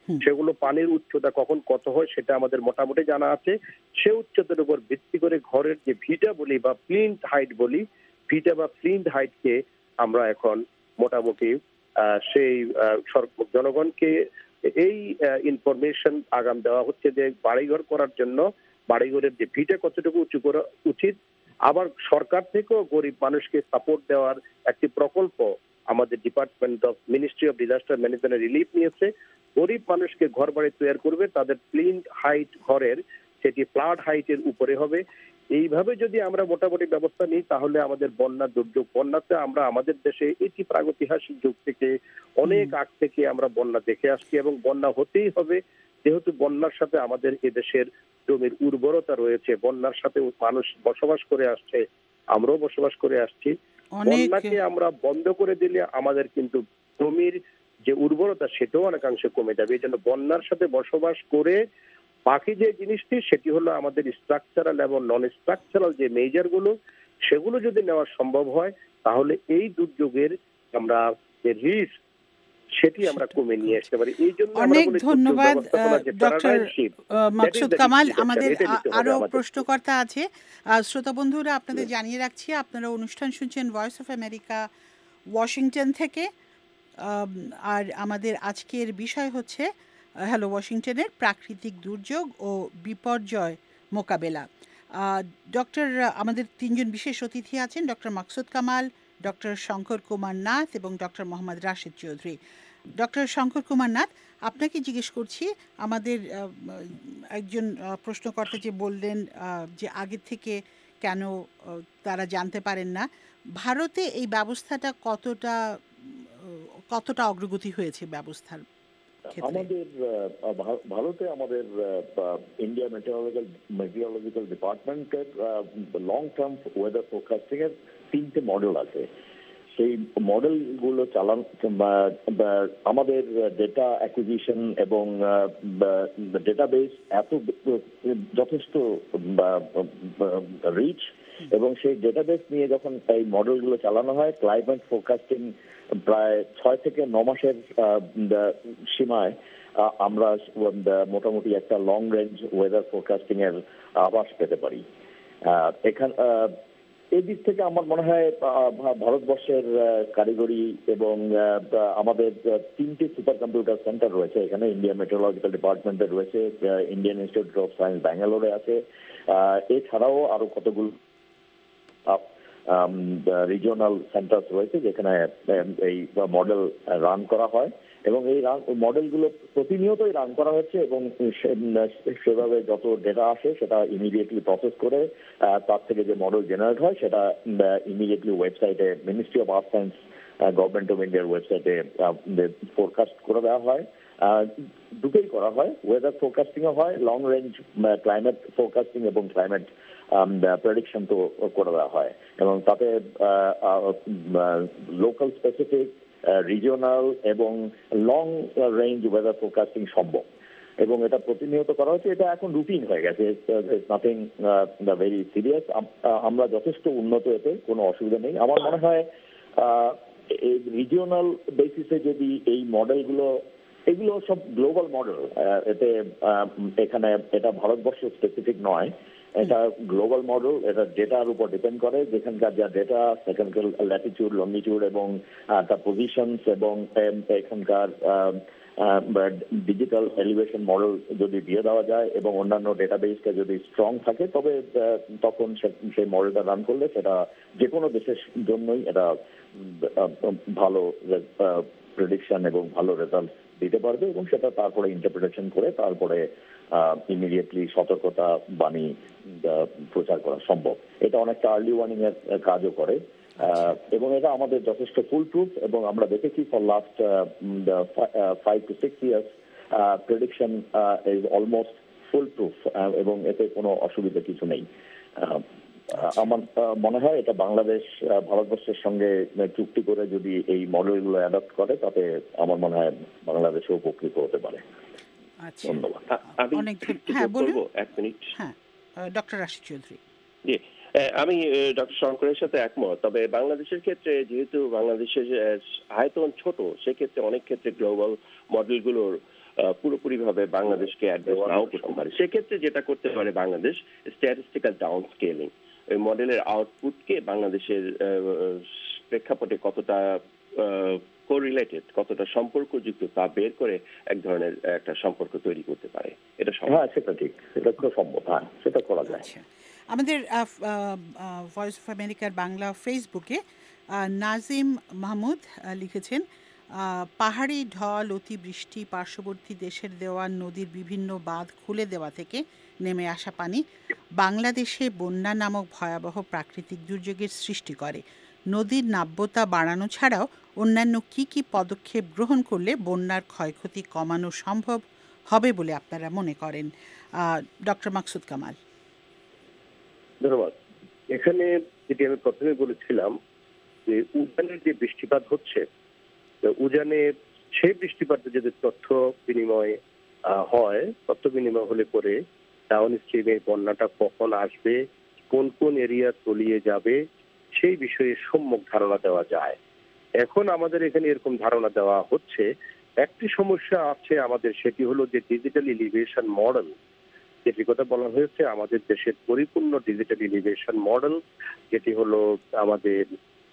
সেগুলো পানির উচ্চতা কখন কত হয় সেটা আমাদের মোটামুটি জানা আছে। সে উচ্চতার উপর ভিত্তি করে ঘরের যে ভিটা বলি বা প্লিন্থ হাইট বলি, ভিটা বা প্লিন্থ হাইটকে আমরা এখন মোটামুটি সেই জনগণকে এই ইনফরমেশন আগাম দেওয়া হচ্ছে যে বাড়িঘর করার জন্য বাড়িঘরের যে ভিটা কতটুকু উঁচু করা উচিত। আবার সরকার থেকেও গরিব মানুষকে সাপোর্ট দেওয়ার একটি প্রকল্প আমাদের department of ministry of disaster management relief নিয়েছে। গরিব মানুষকে ঘর বাড়ি তৈরি করবে, তাদের প্লিন্থ হাইট ঘরের সেটি ফ্ল্যাট হাইটের উপরে হবে। এইভাবে যদি আমরা মোটামুটি ব্যবস্থা নিই তাহলে আমাদের বন্যা দুর্যোগ, বন্যাতে আমরা আমাদের দেশে এটি প্রাগৈতিহাসিক যুগ থেকে অনেক আগ থেকে আমরা বন্যা দেখে আসছি এবং বন্যা হতেই হবে, যেহেতু বন্যার সাথে আমাদের এদেশের জমির উর্বরতা রয়েছে, বন্যার সাথে মানুষ বসবাস করে আসছে, আমরাও বসবাস করে আসছি। বন্যাকে আমরা বন্ধ করে দিলে আমাদের কিন্তু জমির যে উর্বরতা সেটাও অনেকাংশে কমে যাবে। এই জন্য বন্যার সাথে বসবাস করে বাকি যে জিনিসটি সেটি হলো আমাদের স্ট্রাকচারাল এবং নন স্ট্রাকচারাল যে মেজার গুলো, সেগুলো যদি নেওয়া সম্ভব হয় তাহলে এই দুর্যোগের আমরা যে রিস্ক সেটি আমরা কমে নিয়ে আসতে পারি। এই জন্য অনেক ধন্যবাদ ডক্টর মাকসুদ কামাল। আমাদের আরো প্রশ্নকর্তা আছে। শ্রোতা বন্ধুরা, আপনাদের জানিয়ে রাখছি আপনারা অনুষ্ঠান শুনছেন ভয়েস অফ আমেরিকা ওয়াশিংটন থেকে। আর আমাদের আজকের বিষয় হচ্ছে হ্যালো ওয়াশিংটনের প্রাকৃতিক দুর্যোগ ও বিপর্যয় মোকাবেলা। ডক্টর আমাদের তিনজন বিশেষ অতিথি আছেন, ডক্টর মাকসুদ কামাল, ডক্টর শঙ্কর কুমার নাথ এবং ডক্টর মোহাম্মদ রাশেদ চৌধুরী। ডক্টর শঙ্কর কুমার নাথ, আপনাকে জিজ্ঞেস করছি, আমাদের একজন প্রশ্নকর্তা যে বললেন যে আগে থেকে কেন তারা জানতে পারেন না, ভারতে এই ব্যবস্থাটা কতটা কতটা অগ্রগতি হয়েছে ব্যবস্থার? আমাদের ভারতে আমাদের ইন্ডিয়া মেটেরোলজিক্যাল মেটেরোলজিক্যাল ডিপার্টমেন্টের লং টার্ম ওয়েদার ফোরকাস্টিং এর তিনটে মডেল আছে। সেই মডেলগুলো চালান আমাদের ডেটা অ্যাকুইজিশন এবং ডেটাবেস এত যথেষ্ট রিচ, এবং সেই ডেটাবেস নিয়ে যখন এই মডেলগুলো চালানো হয়, ক্লাইমেট ফোরকাস্টিং প্রায় ছয় থেকে ন মাসের সীমায় আমরা মোটামুটি একটা লং রেঞ্জ ওয়েদার ফোরকাস্টিং এর আভাস পেতে পারি। এখানে এই দিক থেকে আমার মনে হয় ভারতবর্ষের কারিগরি এবং আমাদের তিনটি সুপার কম্পিউটার সেন্টার রয়েছে এখানে। ইন্ডিয়া মেট্রোলজিক্যাল ডিপার্টমেন্টের রয়েছে, ইন্ডিয়ান ইনস্টিটিউট অফ সায়েন্স ব্যাঙ্গালোরে আছে, এছাড়াও আরো কতগুলো রিজিওনাল সেন্টার রয়েছে যেখানে এই মডেল রান করা হয়, এবং এই মডেলগুলো প্রতিনিয়তই রান করা হচ্ছে এবং সেভাবে যত ডেটা আসে সেটা ইমিডিয়েটলি প্রসেস করে তার থেকে যে মডেল জেনারেট হয় সেটা ইমিডিয়েটলি ওয়েবসাইটে, ministry of earth science government of ইন্ডিয়ার ওয়েবসাইটে ফোরকাস্ট করে দেওয়া হয়। দুটোই করা হয়, ওয়েদার ফোরকাস্টিংও হয়, লং রেঞ্জ ক্লাইমেট ফোরকাস্টিং এবং ক্লাইমেট প্রেডিকশন তো করে দেওয়া হয়, এবং তাতে লোকাল স্পেসিফিক, রিজিওনাল এবং লং রেঞ্জ ওয়েদার ফোরকাস্টিং সম্ভব, এবং এটা প্রতিনিয়ত করা হচ্ছে। এটা এখন রুটিন হয়ে গেছে, নাথিং ভেরি সিরিয়াস। আমরা যথেষ্ট উন্নত, এতে কোনো অসুবিধা নেই। আমার মনে হয় এই রিজিওনাল বেসিসে যদি এই মডেলগুলো, এগুলো সব গ্লোবাল মডেল, এতে এখানে এটা ভারতবর্ষ স্পেসিফিক নয়, এটা গ্লোবাল মডেল, এটা ডেটার উপর ডিপেন্ড করে, যেখানকার যা ডেটা, সেখানকার ল্যাটিটিউড, লঙ্গিটিউড এবং তার পজিশনস এবং এখানকার ডিজিটাল এলিভেশন মডেল যদি দিয়ে দেওয়া যায় এবং অন্যান্য ডেটাবেসটা যদি স্ট্রং থাকে, তবে তখন সেই মডেলটা রান করলে সেটা যে কোনো দেশের জন্যই এটা ভালো প্রেডিকশন এবং ভালো রেজাল্ট দিতে পারবে, এবং সেটা তারপরে ইন্টারপ্রিটেশন করে তারপরে ইমিডিয়েটলি সতর্কতা বাণী প্রচার করা সম্ভব। এটা অনেকটা আর্লি ওয়ার্নিং এর কাজও করে, এবং এটা আমাদের যথেষ্ট ফুল প্রুফ, এবং আমরা দেখেছি for last five to six years prediction is almost fool proof, এবং এতে কোনো অসুবিধা কিছু নেই। আমার মনে হয় এটা বাংলাদেশ ভারতবর্ষের সঙ্গে চুক্তি করে যদি এই মডেলগুলো অ্যাডপ্ট করে, তাতে আমার মনে হয় বাংলাদেশও উপকৃত হতে পারে। ধন্যবাদ। হ্যাঁ বলবো, এক মিনিট। হ্যাঁ, ডক্টর রাশেদ চৌধুরী। জি, আমি ডক্টর শঙ্করের সাথে একমত। তবে বাংলাদেশের ক্ষেত্রে যেহেতু বাংলাদেশের আয়তন ছোট, সেক্ষেত্রে অনেক ক্ষেত্রে গ্লোবাল মডেলগুলোর পুরোপুরিভাবে বাংলাদেশকে অ্যাড্রেস নাও করতে পারে। সেক্ষেত্রে যেটা করতে পারে বাংলাদেশ, স্ট্যাটিস্টিক্যাল ডাউন স্কেলিং, ওই মডেলের আউটপুটকে বাংলাদেশের প্রেক্ষাপটে কতটা কোরিলেটেড, কতটা সম্পর্কযুক্ত তা বের করে এক ধরনের একটা সম্পর্ক তৈরি করতে পারে। এটা হ্যাঁ, সেটা ঠিক, সেটা তো সম্ভব, হ্যাঁ সেটা করা যায়। আমাদের ভয়েস অফ আমেরিকার বাংলা ফেসবুকে নাজিম মাহমুদ লিখেছেন, পাহাড়ি ঢল, অতিবৃষ্টি, পার্শ্ববর্তী দেশের দেওয়া নদীর বিভিন্ন বাঁধ খুলে দেওয়া থেকে নেমে আসা পানি বাংলাদেশে বন্যা নামক ভয়াবহ প্রাকৃতিক দুর্যোগের সৃষ্টি করে। নদীর নাব্যতা বাড়ানো ছাড়াও অন্যান্য কি কি পদক্ষেপ গ্রহণ করলে বন্যার ক্ষয়ক্ষতি কমানো সম্ভব হবে বলে আপনারা মনে করেন? ডক্টর মাকসুদ কামাল। ধন্যবাদ। এখানে যেটি আমি প্রথমে বলেছিলাম যে উজানের যে বৃষ্টিপাত হচ্ছে, উজানে সেই বৃষ্টিপাতে যদি তথ্য বিনিময় হয়, তথ্য বিনিময় হলে পরে ডাউন স্ট্রিমে বন্যাটা কখন আসবে, কোন কোন এরিয়া তলিয়ে যাবে, সেই বিষয়ে সম্যক ধারণা দেওয়া যায়। এখন আমাদের এখানে এরকম ধারণা দেওয়া হচ্ছে। একটি সমস্যা আছে আমাদের, সেটি হলো যে ডিজিটাল এলিভেশন মডেল, যেটি কথা বলা হয়েছে আমাদের দেশের পরিপূর্ণ ডিজিটাল এলিভেশন মডেল, যেটি হলো আমাদের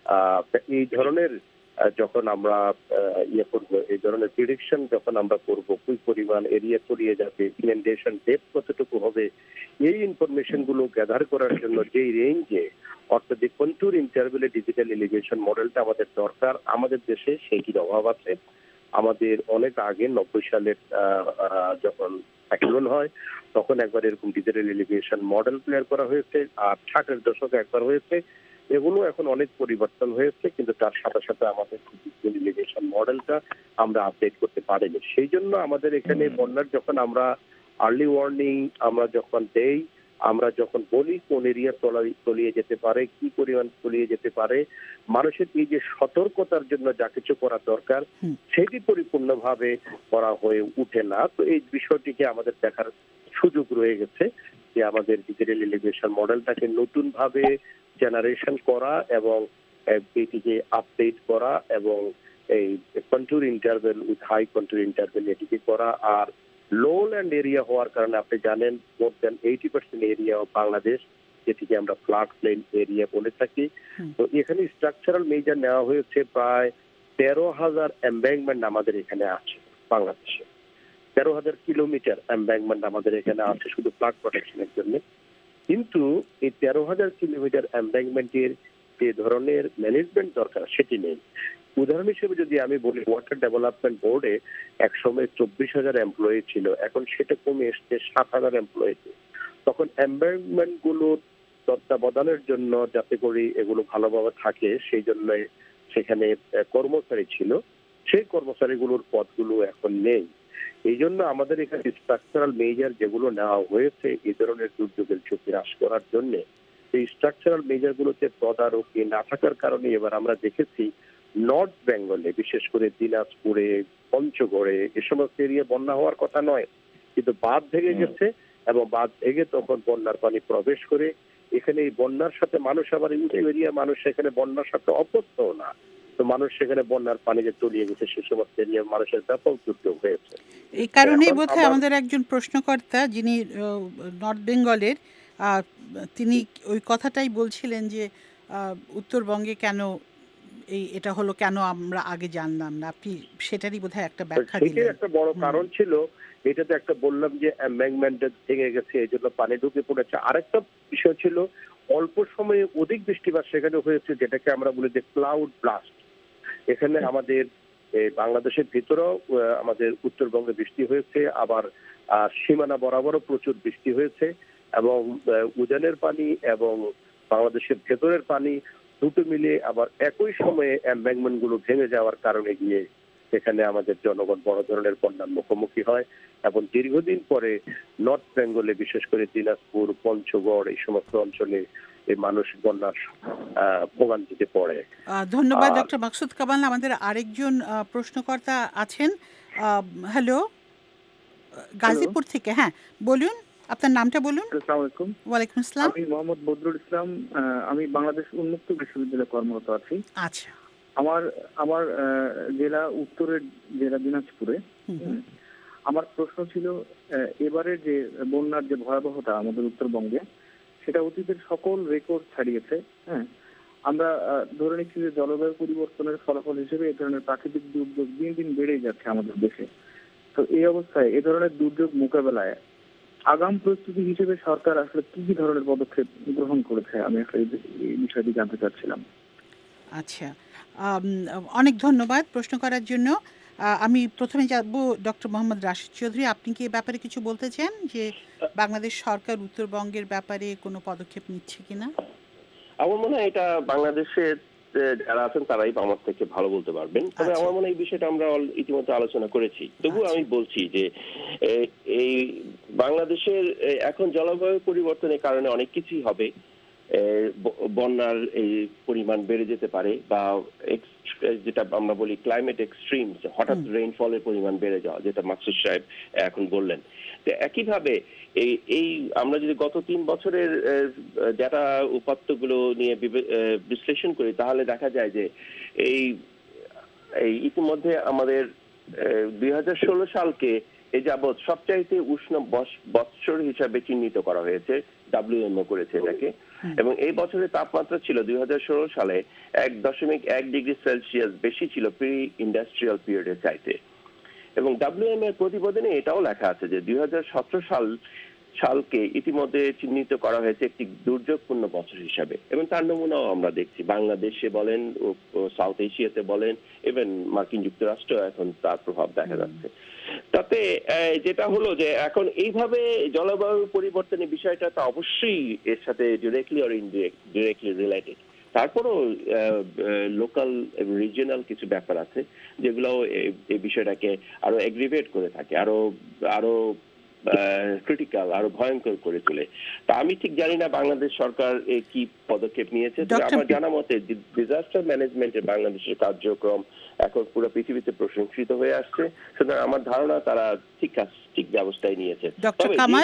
এই ধরনের যখন আমরা ইয়ে করবো, এই ধরনের প্রিডিকশন যখন আমরা করবো, কি পরিমাণ এরিয়া তলিয়ে যাবে, ইনন্ডেশন ডেপথ কতটুকু হবে, এই ইনফরমেশন গুলো গ্যাদার করার জন্য যেই রেঞ্জে অর্থাৎ যে কন্ট্যুর ইন্টারভেলে ডিজিটাল এলিভেশন মডেলটা আমাদের দরকার, আমাদের দেশে সেইটির অভাব আছে। আমাদের অনেক আগে নব্বই সালের যখন সাইক্লোন হয় তখন একবার এরকম ডিজিটাল এলিভেশন মডেল তৈরি করা হয়েছে, আর ষাটের দশকে একবার হয়েছে। এগুলো এখন অনেক পরিবর্তন হয়েছে, কিন্তু তার সাথে সাথে আমাদের ডিজিটাল এলিভেশন মডেলটা আমরা আপডেট করতে পারিনি। সেই জন্য আমাদের এখানে বন্যার যখন আমরা আর্লি ওয়ার্নিং আমরা যখন দেই, আমরা যখন বলি কোন এরিয়া তলিয়ে যেতে পারে, কি পরিমাণ তলিয়ে যেতে পারে, মানুষের এই যে সতর্কতার জন্য যা কিছু করা দরকার সেটি পরিপূর্ণভাবে করা হয়ে উঠে না। তো এই বিষয়টিকে আমাদের দেখার সুযোগ রয়ে গেছে যে আমাদের ডিজিটাল এলিভেশন মডেলটাকে নতুন ভাবে জেনারেশন করা এবং এটিকে আপডেট করা এবং এই contour interval with high contour interval এটিকে করা। আর লোল্যান্ড এরিয়া হওয়ার কারণে আপনি জানেন more than eighty percent area of Bangladesh, যেটিকে আমরা ফ্লাড প্লেন এরিয়া বলে থাকি। তো এখানে স্ট্রাকচারাল মেজার নেওয়া হয়েছে, প্রায় তেরো হাজার এমব্যাঙ্কমেন্ট আমাদের এখানে আছে বাংলাদেশে। তেরো হাজার কিলোমিটার এমব্যাঙ্কমেন্ট আমাদের এখানে আছে শুধু ফ্লাড প্রোটেকশনের জন্য। কিন্তু এই তেরো হাজার কিলোমিটার এমব্যাঙ্কমেন্টের যে ধরনের ম্যানেজমেন্ট দরকার সেটি নেই। উদাহরণ হিসেবে যদি আমি বলি, ওয়াটার ডেভেলপমেন্ট বোর্ডে এক সময় চব্বিশ হাজার এমপ্লয়ি ছিল, এখন সেটা কমে এসছে সাত হাজার এমপ্লয়িতে। তখন এনভায়রনমেন্ট গুলো তত্ত্বাবধানের জন্য যাতে করে এগুলো ভালোভাবে থাকে সেই জন্য সেখানে কর্মচারী ছিল, সেই কর্মচারীগুলোর পদগুলো এখন নেই। এই জন্য আমাদের এখানে স্ট্রাকচারাল মেজার যেগুলো নেওয়া হয়েছে এই ধরনের দুর্যোগের ঝুঁকি হ্রাস করার জন্য, এই স্ট্রাকচারাল মেজার গুলোতে তদারকি না থাকার কারণে এবার আমরা দেখেছি নর্থ বেঙ্গলে, বিশেষ করে দিনাজপুরে, পঞ্চগড়ে এ সমস্ত এরিয়া বন্যা হওয়ার কথা নয়, কিন্তু বাঁধ ভেঙে গেছে এবং বাঁধ ভেঙে তখন বন্যার পানি প্রবেশ করে এখানে এই বন্যার সাথে মানুষ আবার এই এরিয়া মানুষ সেখানে বন্যার সাথে অভ্যস্ত না, তো মানুষ সেখানে বন্যার পানি যে তলিয়ে গেছে সে সমস্ত এরিয়ার মানুষের ব্যাপক দুর্যোগ হয়েছে। এই কারণেই বোধহয় আমাদের একজন প্রশ্নকর্তা যিনি নর্থ বেঙ্গলের, তিনি ওই কথাটাই বলছিলেন যে উত্তরবঙ্গে কেন এই এটা হলো, কেন আমরা আগে জানলাম না। আপনি সেটারই বোধহয় একটা ব্যাখ্যা দিলেন। একটা বড় কারণ ছিল, এটা তো একটা বললাম যে এমব্যাঙ্কমেন্ট ভেঙে গেছে এই জন্য পানি ঢুকে পড়েছে। আরেকটা বিষয় ছিল অল্প সময়ে অধিক বৃষ্টিপাত সেখানে হয়েছে, যেটাকে আমরা বলি যে ক্লাউড ব্লাস্ট। এখানে আমাদের বাংলাদেশের ভিতরেও আমাদের উত্তরবঙ্গে বৃষ্টি হয়েছে, আবার সীমানা বরাবরও প্রচুর বৃষ্টি হয়েছে এবং উজানের পানি এবং বাংলাদেশের ভেতরের পানি দুটো মিলিয়ে আবার একই সময়ে এমব্যাঙ্কমেন্ট গুলো ভেঙে যাওয়ার কারণে গিয়ে সেখানে আমাদের জনগণ বড় ধরনের বন্যার মুখোমুখি হয় এবং দীর্ঘদিন পরে নর্থ বেঙ্গলে বিশেষ করে দিনাজপুর, পঞ্চগড় এই সমস্ত অঞ্চলে এই মানুষ বন্যার ভোগান্তিতে পড়ে। ধন্যবাদ ডক্টর মাকসুদ কামাল। আমাদের আরেকজন প্রশ্নকর্তা আছেন। হ্যালো, গাজীপুর থেকে। হ্যাঁ বলুন, আপনার নামটা বলুন। আসসালামু আলাইকুম। ওয়ালাইকুম আসসালাম। আমি মোহাম্মদ বদরুল ইসলাম, আমি বাংলাদেশ উন্মুক্ত বিশ্ববিদ্যালয়ে কর্মরত আছি। আচ্ছা। আমার আমার জেলা উত্তরের জেলা দিনাজপুরে। আমার প্রশ্ন ছিল আহ, এবারে যে বন্যার যে ভয়াবহতা আমাদের উত্তরবঙ্গে, সেটা অতীতের সকল রেকর্ড ছাড়িয়েছে। হ্যাঁ, আমরা আহ, ধরে নিচ্ছি যে জলবায়ু পরিবর্তনের ফলাফল হিসেবে এই ধরনের প্রাকৃতিক দুর্যোগ দিন দিন বেড়েই যাচ্ছে আমাদের দেশে। তো এই অবস্থায় এ ধরনের দুর্যোগ মোকাবেলায় আগাম প্রস্তুতি হিসেবে সরকার আসলে কি কি ধরনের পদক্ষেপ গ্রহণ করেছে, আমি আসলে এই বিষয়টি জানতে চাচ্ছিলাম। আচ্ছা, আম, অনেক ধন্যবাদ প্রশ্ন করার জন্য। আহ, আমি প্রথমে যাব ডক্টর মোহাম্মদ রাশিদ চৌধুরী। আপনি কি এ ব্যাপারে কিছু বলতে চান যে বাংলাদেশ সরকার উত্তরবঙ্গের ব্যাপারে কোনো পদক্ষেপ নিচ্ছে কিনা? আমার মনে হয় এটা বাংলাদেশের যারা আছেন তারাই আমার থেকে ভালো বলতে পারবেন। তবে আমার মনে হয় এই বিষয়টা আমরা ইতিমধ্যে আলোচনা করেছি। তবুও আমি বলছি যে এই বাংলাদেশের এখন জলবায়ু পরিবর্তনের কারণে অনেক কিছুই হবে। বন্যার এই পরিমাণ বেড়ে যেতে পারে, বা যেটা আমরা বলি ক্লাইমেট এক্সট্রিম, হঠাৎ রেইনফলের পরিমাণ বেড়ে যাওয়া, যেটা মাকসুদ সাহেব এখন বললেন। তো একইভাবে এই এই আমরা যদি গত তিন বছরের ডেটা উপাত্তগুলো নিয়ে বিশ্লেষণ করি, তাহলে দেখা যায় যে এই এই ইতিমধ্যে আমাদের দুই হাজার ষোলো সালকে এ যাবৎ সবচাইতে উষ্ণ বৎসর হিসাবে চিহ্নিত করা হয়েছে, ডাব্লিউএমও করেছে এটাকে। এবং এই বছরের তাপমাত্রা ছিল দুই হাজার ষোলো সালে এক দশমিক এক ডিগ্রি সেলসিয়াস বেশি ছিল প্রি ইন্ডাস্ট্রিয়াল পিরিয়ডের চাইতে। এবং ডাব্লিউএম এর প্রতিবেদনে এটাও লেখা আছে যে দুই হাজার সতেরো সাল সালকে ইতিমধ্যে চিহ্নিত করা হয়েছে একটি দুর্যোগপূর্ণ বছর হিসাবে। এবং তার নমুনাও আমরা দেখছি, বাংলাদেশে বলেন, সাউথ এশিয়াতে বলেন, ইভেন মার্কিন যুক্তরাষ্ট্র এখন তার প্রভাব দেখা যাচ্ছে। তাতে যেটা হলো যে এখন এইভাবে জলবায়ু পরিবর্তনের বিষয়টা তো অবশ্যই এর সাথে ডিরেক্টলি অর ইনডিরেক্টলি রিলেটেড। তারপরও লোকাল এবং রিজিয়নাল কিছু ব্যাপার আছে যেগুলো এই বিষয়টাকে আরো এগ্রিভেট করে থাকে, আরো আরো ক্রিটিক্যাল, আরো ভয়ঙ্কর করে তোলে। তা আমি ঠিক জানি না বাংলাদেশ সরকার কি পদক্ষেপ নিয়েছে। আমার জানা মতে ডিজাস্টার ম্যানেজমেন্টের বাংলাদেশের কার্যক্রম এখন পুরো পৃথিবীতে প্রশংসিত হয়ে আসছে। সুতরাং আমার ধারণা তারা ঠিক ঠিক ব্যবস্থায় নিয়েছে। ডক্টর কামাল,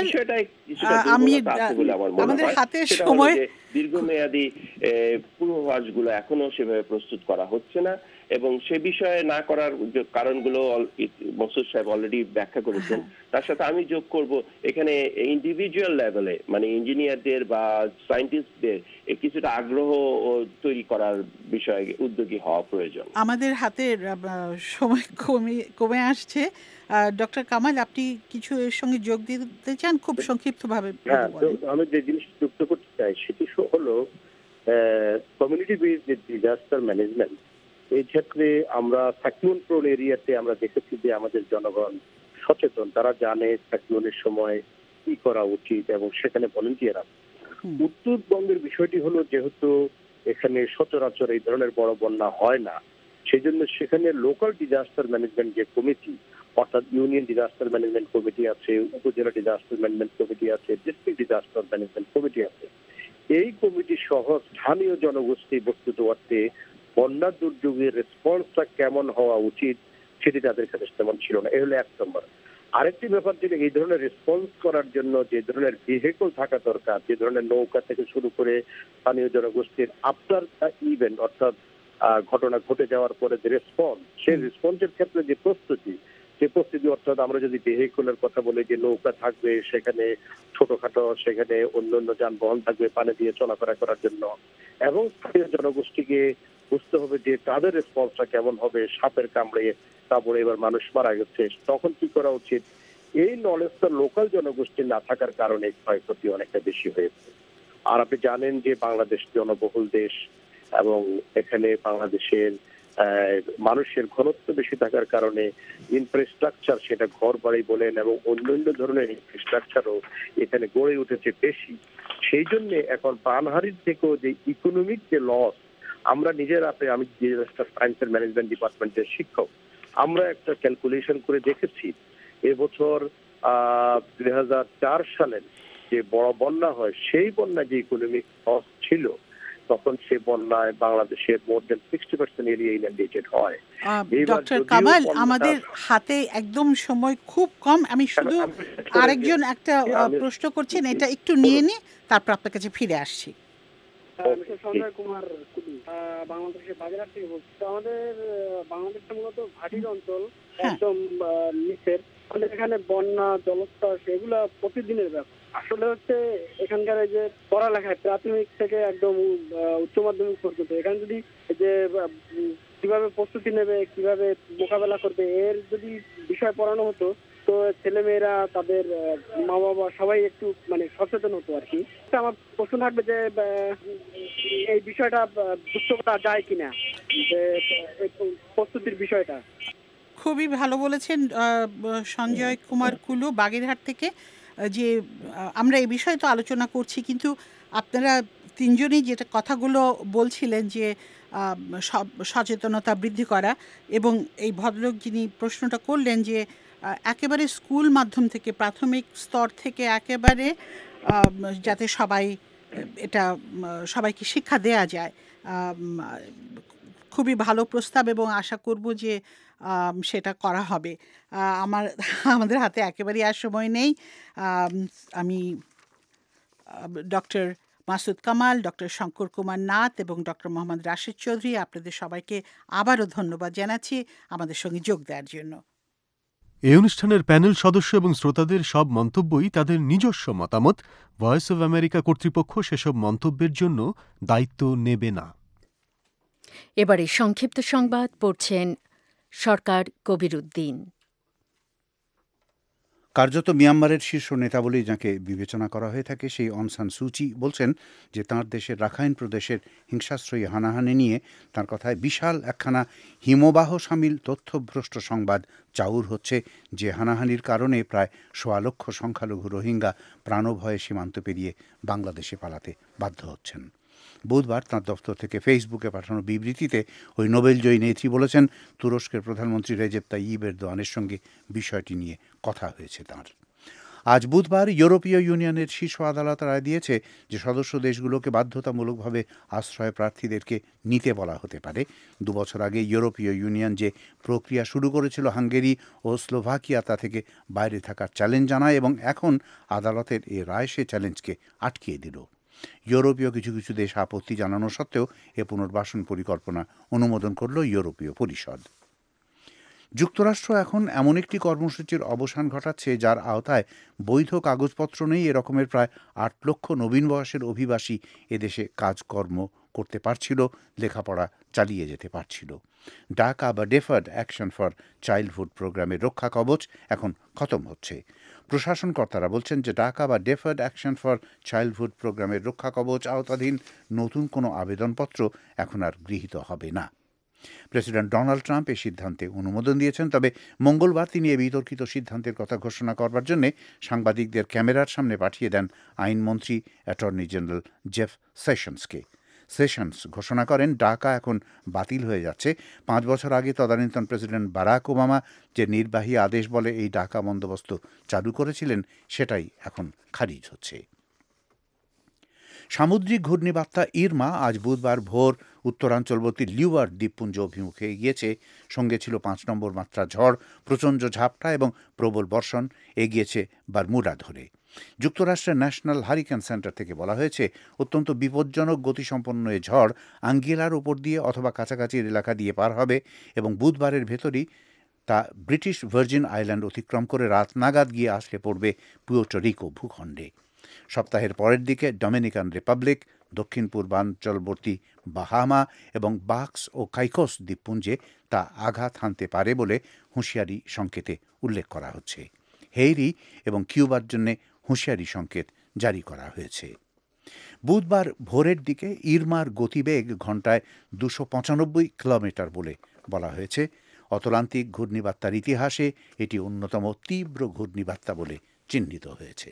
আমি আমাদের হাতে সময়, দীর্ঘমেয়াদী পূর্বাভাসগুলো এখনো সেভাবে প্রস্তুত করা হচ্ছে না, এবং সে বিষয়ে না করার কারণগুলো মকসুদ সাহেব অলরেডি ব্যাখ্যা করেছেন। তার সাথে আমি যোগ করব, এখানে ইন্ডিভিজুয়াল লেভেলে মানে ইঞ্জিনিয়ারদের বা সায়েন্টিস্টদের কিছুটা আগ্রহ তৈরি করার বিষয়ে উদ্যোগী হওয়া প্রয়োজন। আমাদের হাতে সময় কমে কমে আসছে। ডক্টর কামাল, আপনি কিছু এর সঙ্গে যোগ দিতে চান খুব সংক্ষিপ্তভাবে? হ্যাঁ, আমি যে জিনিস যুক্ত করতে চাই সেটি হলো কমিউনিটি বেসড ডিজাস্টার ম্যানেজমেন্ট। এই ক্ষেত্রে আমরা সাইক্লোন প্রোন এরিয়াতে আমরা দেখেছি যে আমাদের জনগণ সচেতন, তারা জানে সাইক্লোনের সময় কি করা উচিত এবং সেখানে ভলেন্টিয়ার আছে। উত্তরবঙ্গের বিষয়টি হলো যেহেতু এখানে সচরাচর এই ধরনের বড় বন্যা হয় না, সেই জন্য সেখানে লোকাল ডিজাস্টার ম্যানেজমেন্ট যে কমিটি, অর্থাৎ ইউনিয়ন ডিজাস্টার ম্যানেজমেন্ট কমিটি আছে, উপজেলা ডিজাস্টার ম্যানেজমেন্ট কমিটি আছে, ডিস্ট্রিক্ট ডিজাস্টার ম্যানেজমেন্ট কমিটি আছে, এই কমিটি সহ স্থানীয় জনগোষ্ঠী বস্তুত অর্থে বন্যা দুর্যোগের রেসপন্সটা কেমন হওয়া উচিত সেটি তাদের কাছে তেমন ছিল না। এই হলো এক নম্বর। আরেকটি ব্যাপার যেটা, এই ধরনের রেসপন্স করার জন্য যে ধরনের ভেহিকল থাকা দরকার, যে ধরনের নৌকা থেকে শুরু করে স্থানীয় জনগোষ্ঠীর আফটার ইভেন্ট, অর্থাৎ ঘটনা ঘটে যাওয়ার পরে যে রেসপন্স, সেই রেসপন্সের ক্ষেত্রে যে প্রস্তুতি, যে প্রস্তুতি অর্থাৎ আমরা যদি ভেহিকলের কথা বলি, যে নৌকা থাকবে, সেখানে ছোটখাটো সেখানে অন্য অন্য যানবাহন থাকবে পানি দিয়ে চলাফেরা করার জন্য, এবং স্থানীয় জনগোষ্ঠীকে বুঝতে হবে যে তাদের রেসপন্সটা কেমন হবে। সাপের কামড়ে তারপরে এবার মানুষ মারা গেছে, তখন কি করা উচিত, এই নলেজটা লোকাল জনগোষ্ঠী না থাকার কারণে ক্ষয়ক্ষতি অনেকটা বেশি হয়েছে। আর আপনি জানেন যে বাংলাদেশ জনবহুল দেশ, এবং এখানে বাংলাদেশের মানুষের ঘনত্ব বেশি থাকার কারণে ইনফ্রাস্ট্রাকচার, সেটা ঘর বাড়ি বলেন এবং অন্যান্য ধরনের ইনফ্রাস্ট্রাকচারও এখানে গড়ে উঠেছে বেশি। সেই জন্য এখন প্রাণহানির থেকেও যে ইকোনমিক যে লস, আমরা নিজেরা, আমি ডিজাস্টার সায়েন্সের ম্যানেজমেন্ট ডিপার্টমেন্টের শিক্ষক, আমরা একটা ক্যালকুলেশন করে দেখেছি এবছর আহ দুই হাজার চার সালের যে বড় বন্যা হয়, সেই বন্যা যে ইকোনমিক লস ছিল, তখন সে বন্যায় বাংলাদেশের more than sixty percent area inundated হয়। ডক্টর কামাল, আমাদের হাতে একদম সময় খুব কম। আমি শুধু আরেকজন একটা প্রশ্ন করছেন, এটা একটু নিয়ে নি, তারপর আপনার কাছে ফিরে আসছি। সঞ্জয় কুমার বাংলাদেশের বাগেরহাট থেকে বলছি। আমাদের বাংলাদেশটা মূলত ভাটির অঞ্চল, একদম নিচের, আমাদের এখানে বন্যা জলস্তর এগুলো প্রতিদিনের ব্যাপার। আসলে হচ্ছে এখানকার এই যে পড়ালেখায় প্রাথমিক থেকে একদম উচ্চ মাধ্যমিক পর্যন্ত এখানে যদি যে কিভাবে প্রস্তুতি নেবে, কিভাবে মোকাবেলা করবে এর যদি বিষয় পড়ানো হতো তো ছেলে মেয়েরা তাদের মা বাবা সবাই একটু মানে সচেতন হতো আর কি। আমার প্রশ্ন থাকবে যে এই বিষয়টা যুক্ত করা যায় কিনা, যে প্রস্তুতির বিষয়টা। খুবই ভালো বলেছেন সঞ্জয় কুমার কুলু বাগেরহাট থেকে, যে আমরা এই বিষয়ে তো আলোচনা করছি কিন্তু আপনারা তিনজনই যেটা কথাগুলো বলছিলেন যে সচেতনতা বৃদ্ধি করা, এবং এই ভদ্রলোক যিনি প্রশ্নটা করলেন যে একেবারে স্কুল মাধ্যম থেকে প্রাথমিক স্তর থেকে একেবারে যাতে সবাই এটা সবাইকে শিক্ষা দেয়া যায়, খুবই ভালো প্রস্তাব এবং আশা করব যে সেটা করা হবে। আমার আমাদের হাতে একেবারেই আর সময় নেই। আমি ডক্টর মাসুদ কামাল, ডক্টর শঙ্কর কুমার নাথ এবং ডক্টর মোহাম্মদ রাশেদ চৌধুরী আপনাদের সবাইকে আবারও ধন্যবাদ জানাচ্ছি আমাদের সঙ্গে যোগ দেওয়ার জন্য। এই অনুষ্ঠানের প্যানেল সদস্য এবং শ্রোতাদের সব মন্তব্যই তাদের নিজস্ব মতামত। ভয়েস অব আমেরিকা কর্তৃপক্ষ সেসব মন্তব্যের জন্য দায়িত্ব নেবে না। এবারে সংক্ষিপ্ত সংবাদ পড়ছেন সরকার কবিরউদ্দিন। কার্যত মিয়ানমারের শীর্ষ নেতা বলেই যাকে বিবেচনা করা হয়ে থাকে সেই অং সান সুচি বলছেন যে তাঁর দেশের রাখাইন প্রদেশের হিংসাশ্রয়ী হানাহানি নিয়ে তাঁর কথায় বিশাল একখানা হিমবাহ সামিল তথ্যভ্রষ্ট সংবাদ চাউর হচ্ছে, যে হানাহানির কারণে প্রায় সোয়া লক্ষ সংখ্যালঘু রোহিঙ্গা প্রাণভয়ে সীমান্ত পেরিয়ে বাংলাদেশে পালাতে বাধ্য হচ্ছেন। বুধবার তাঁর দপ্তর থেকে ফেসবুকে পাঠানো বিবৃতিতে ওই নোবেলজয়ী নেত্রী বলেছেন তুরস্কের প্রধানমন্ত্রী রেজেপ তাইয়িপ এরদোয়ানের সঙ্গে বিষয়টি নিয়ে কথা হয়েছে তাঁর। আজ বুধবার ইউরোপীয় ইউনিয়নের শীর্ষ আদালত রায় দিয়েছে যে সদস্য দেশগুলোকে বাধ্যতামূলকভাবে আশ্রয় প্রার্থীদেরকে নিতে বলা হতে পারে। দুবছর আগে ইউরোপীয় ইউনিয়ন যে প্রক্রিয়া শুরু করেছিল হাঙ্গেরি ও স্লোভাকিয়া তা থেকে বাইরে থাকার চ্যালেঞ্জ জানায় এবং এখন আদালতের এই রায় সে চ্যালেঞ্জকে আটকিয়ে দিল। ইউরোপীয় কিছু কিছু দেশ আপত্তি জানানো সত্ত্বেও এ পুনর্বাসন পরিকল্পনা অনুমোদন করল ইউরোপীয় পরিষদ। যুক্তরাষ্ট্র এখন এমন একটি কর্মসূচির অবসান ঘটাচ্ছে যার আওতায় বৈধ কাগজপত্র নেই এরকমের প্রায় আট লক্ষ নবীন বয়সের অভিবাসী এদেশে কাজকর্ম করতে পারছিল, লেখাপড়া চালিয়ে যেতে পারছিল। ডাকা বা ডেফার্ড অ্যাকশন ফর চাইল্ডহুড প্রোগ্রামের রক্ষা কবচ এখন খতম হচ্ছে। প্রশাসন কর্তারা বলছেন যে ডাকা বা ডেফার্ড অ্যাকশন ফর চাইল্ডহুড প্রোগ্রামের রক্ষা কবচ আওতাধীন নতুন কোনো আবেদনপত্র এখন আর গৃহীত হবে না। প্রেসিডেন্ট ডোনাল্ড ট্রাম্প এই সিদ্ধান্তে অনুমোদন দিয়েছেন, তবে মঙ্গলবার তিনি এই বিতর্কিত সিদ্ধান্তের কথা ঘোষণা করবার জন্য সাংবাদিকদের ক্যামেরার সামনে পাঠিয়ে দেন আইনমন্ত্রী অ্যাটর্নি জেনারেল জেফ সেশনসকে। সেশনস ঘোষণা করেন ডাকা এখন বাতিল হয়ে যাচ্ছে। পাঁচ বছর আগে তদানীন্তন প্রেসিডেন্ট বারাক ওবামা যে নির্বাহী আদেশ বলে এই ডাকা বন্দোবস্ত চালু করেছিলেন সেটাই এখন খারিজ হচ্ছে। সামুদ্রিক ঘূর্ণিবার্তা ইরমা আজ বুধবার ভোর উত্তরাঞ্চলবর্তী লিওয়ার্ড দ্বীপপুঞ্জ অভিমুখে এগিয়েছে। সঙ্গে ছিল পাঁচ নম্বর মাত্রা ঝড়, প্রচণ্ড ঝাপটা এবং প্রবল বর্ষণ। এগিয়েছে বারমুডা ধরে। যুক্তরাষ্ট্রের ন্যাশনাল হারিকেন সেন্টার থেকে বলা হয়েছে অত্যন্ত বিপজ্জনক গতিসম্পন্ন এ ঝড় আঙ্গিলার ওপর দিয়ে অথবা কাছাকাছির এলাকা দিয়ে পার হবে এবং বুধবারের ভেতরই তা ব্রিটিশ ভার্জিন আইল্যান্ড অতিক্রম করে রাত নাগাদ গিয়ে আসলে পড়বে পুয়ের্টো রিকো ভূখণ্ডে। সপ্তাহের পরের দিকে ডমিনিকান রিপাবলিক, দক্ষিণ পূর্বাঞ্চলবর্তী বাহামা এবং বাক্স ও কাইকোস দ্বীপপুঞ্জে তা আঘাত হানতে পারে বলে হুঁশিয়ারি সংকেতে উল্লেখ করা হচ্ছে। হেইরি এবং কিউবার জন্য হুঁশিয়ারি সংকেত জারি করা হয়েছে। বুধবার ভোরের দিকে ইরমার গতিবেগ ঘণ্টায় দুশো পঁচানব্বই কিলোমিটার বলে বলা হয়েছে। অতলান্তিক ঘূর্ণিবার্তার ইতিহাসে এটি অন্যতম তীব্র ঘূর্ণিবার্তা বলে চিহ্নিত হয়েছে।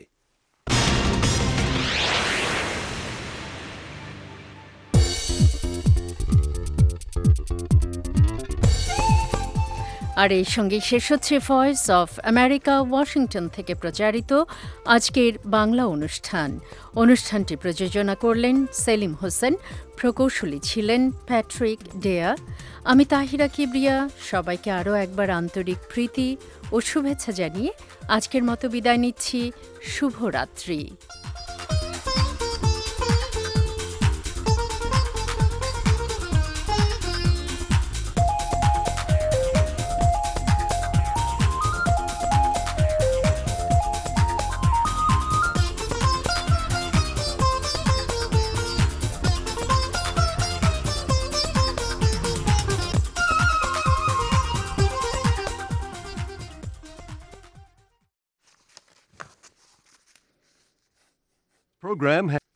আর এই সঙ্গে শেষ হচ্ছে ভয়েস অফ আমেরিকা ওয়াশিংটন থেকে প্রচারিত আজকের বাংলা অনুষ্ঠান। অনুষ্ঠানটি প্রযোজনা করলেন সেলিম হোসেন, প্রকৌশলী ছিলেন প্যাট্রিক ডেয়া। আমি তাহিরা কিবরিয়া সবাইকে আরও একবার আন্তরিক প্রীতি ও শুভেচ্ছা জানিয়ে আজকের মতো বিদায় নিচ্ছি। শুভরাত্রি। program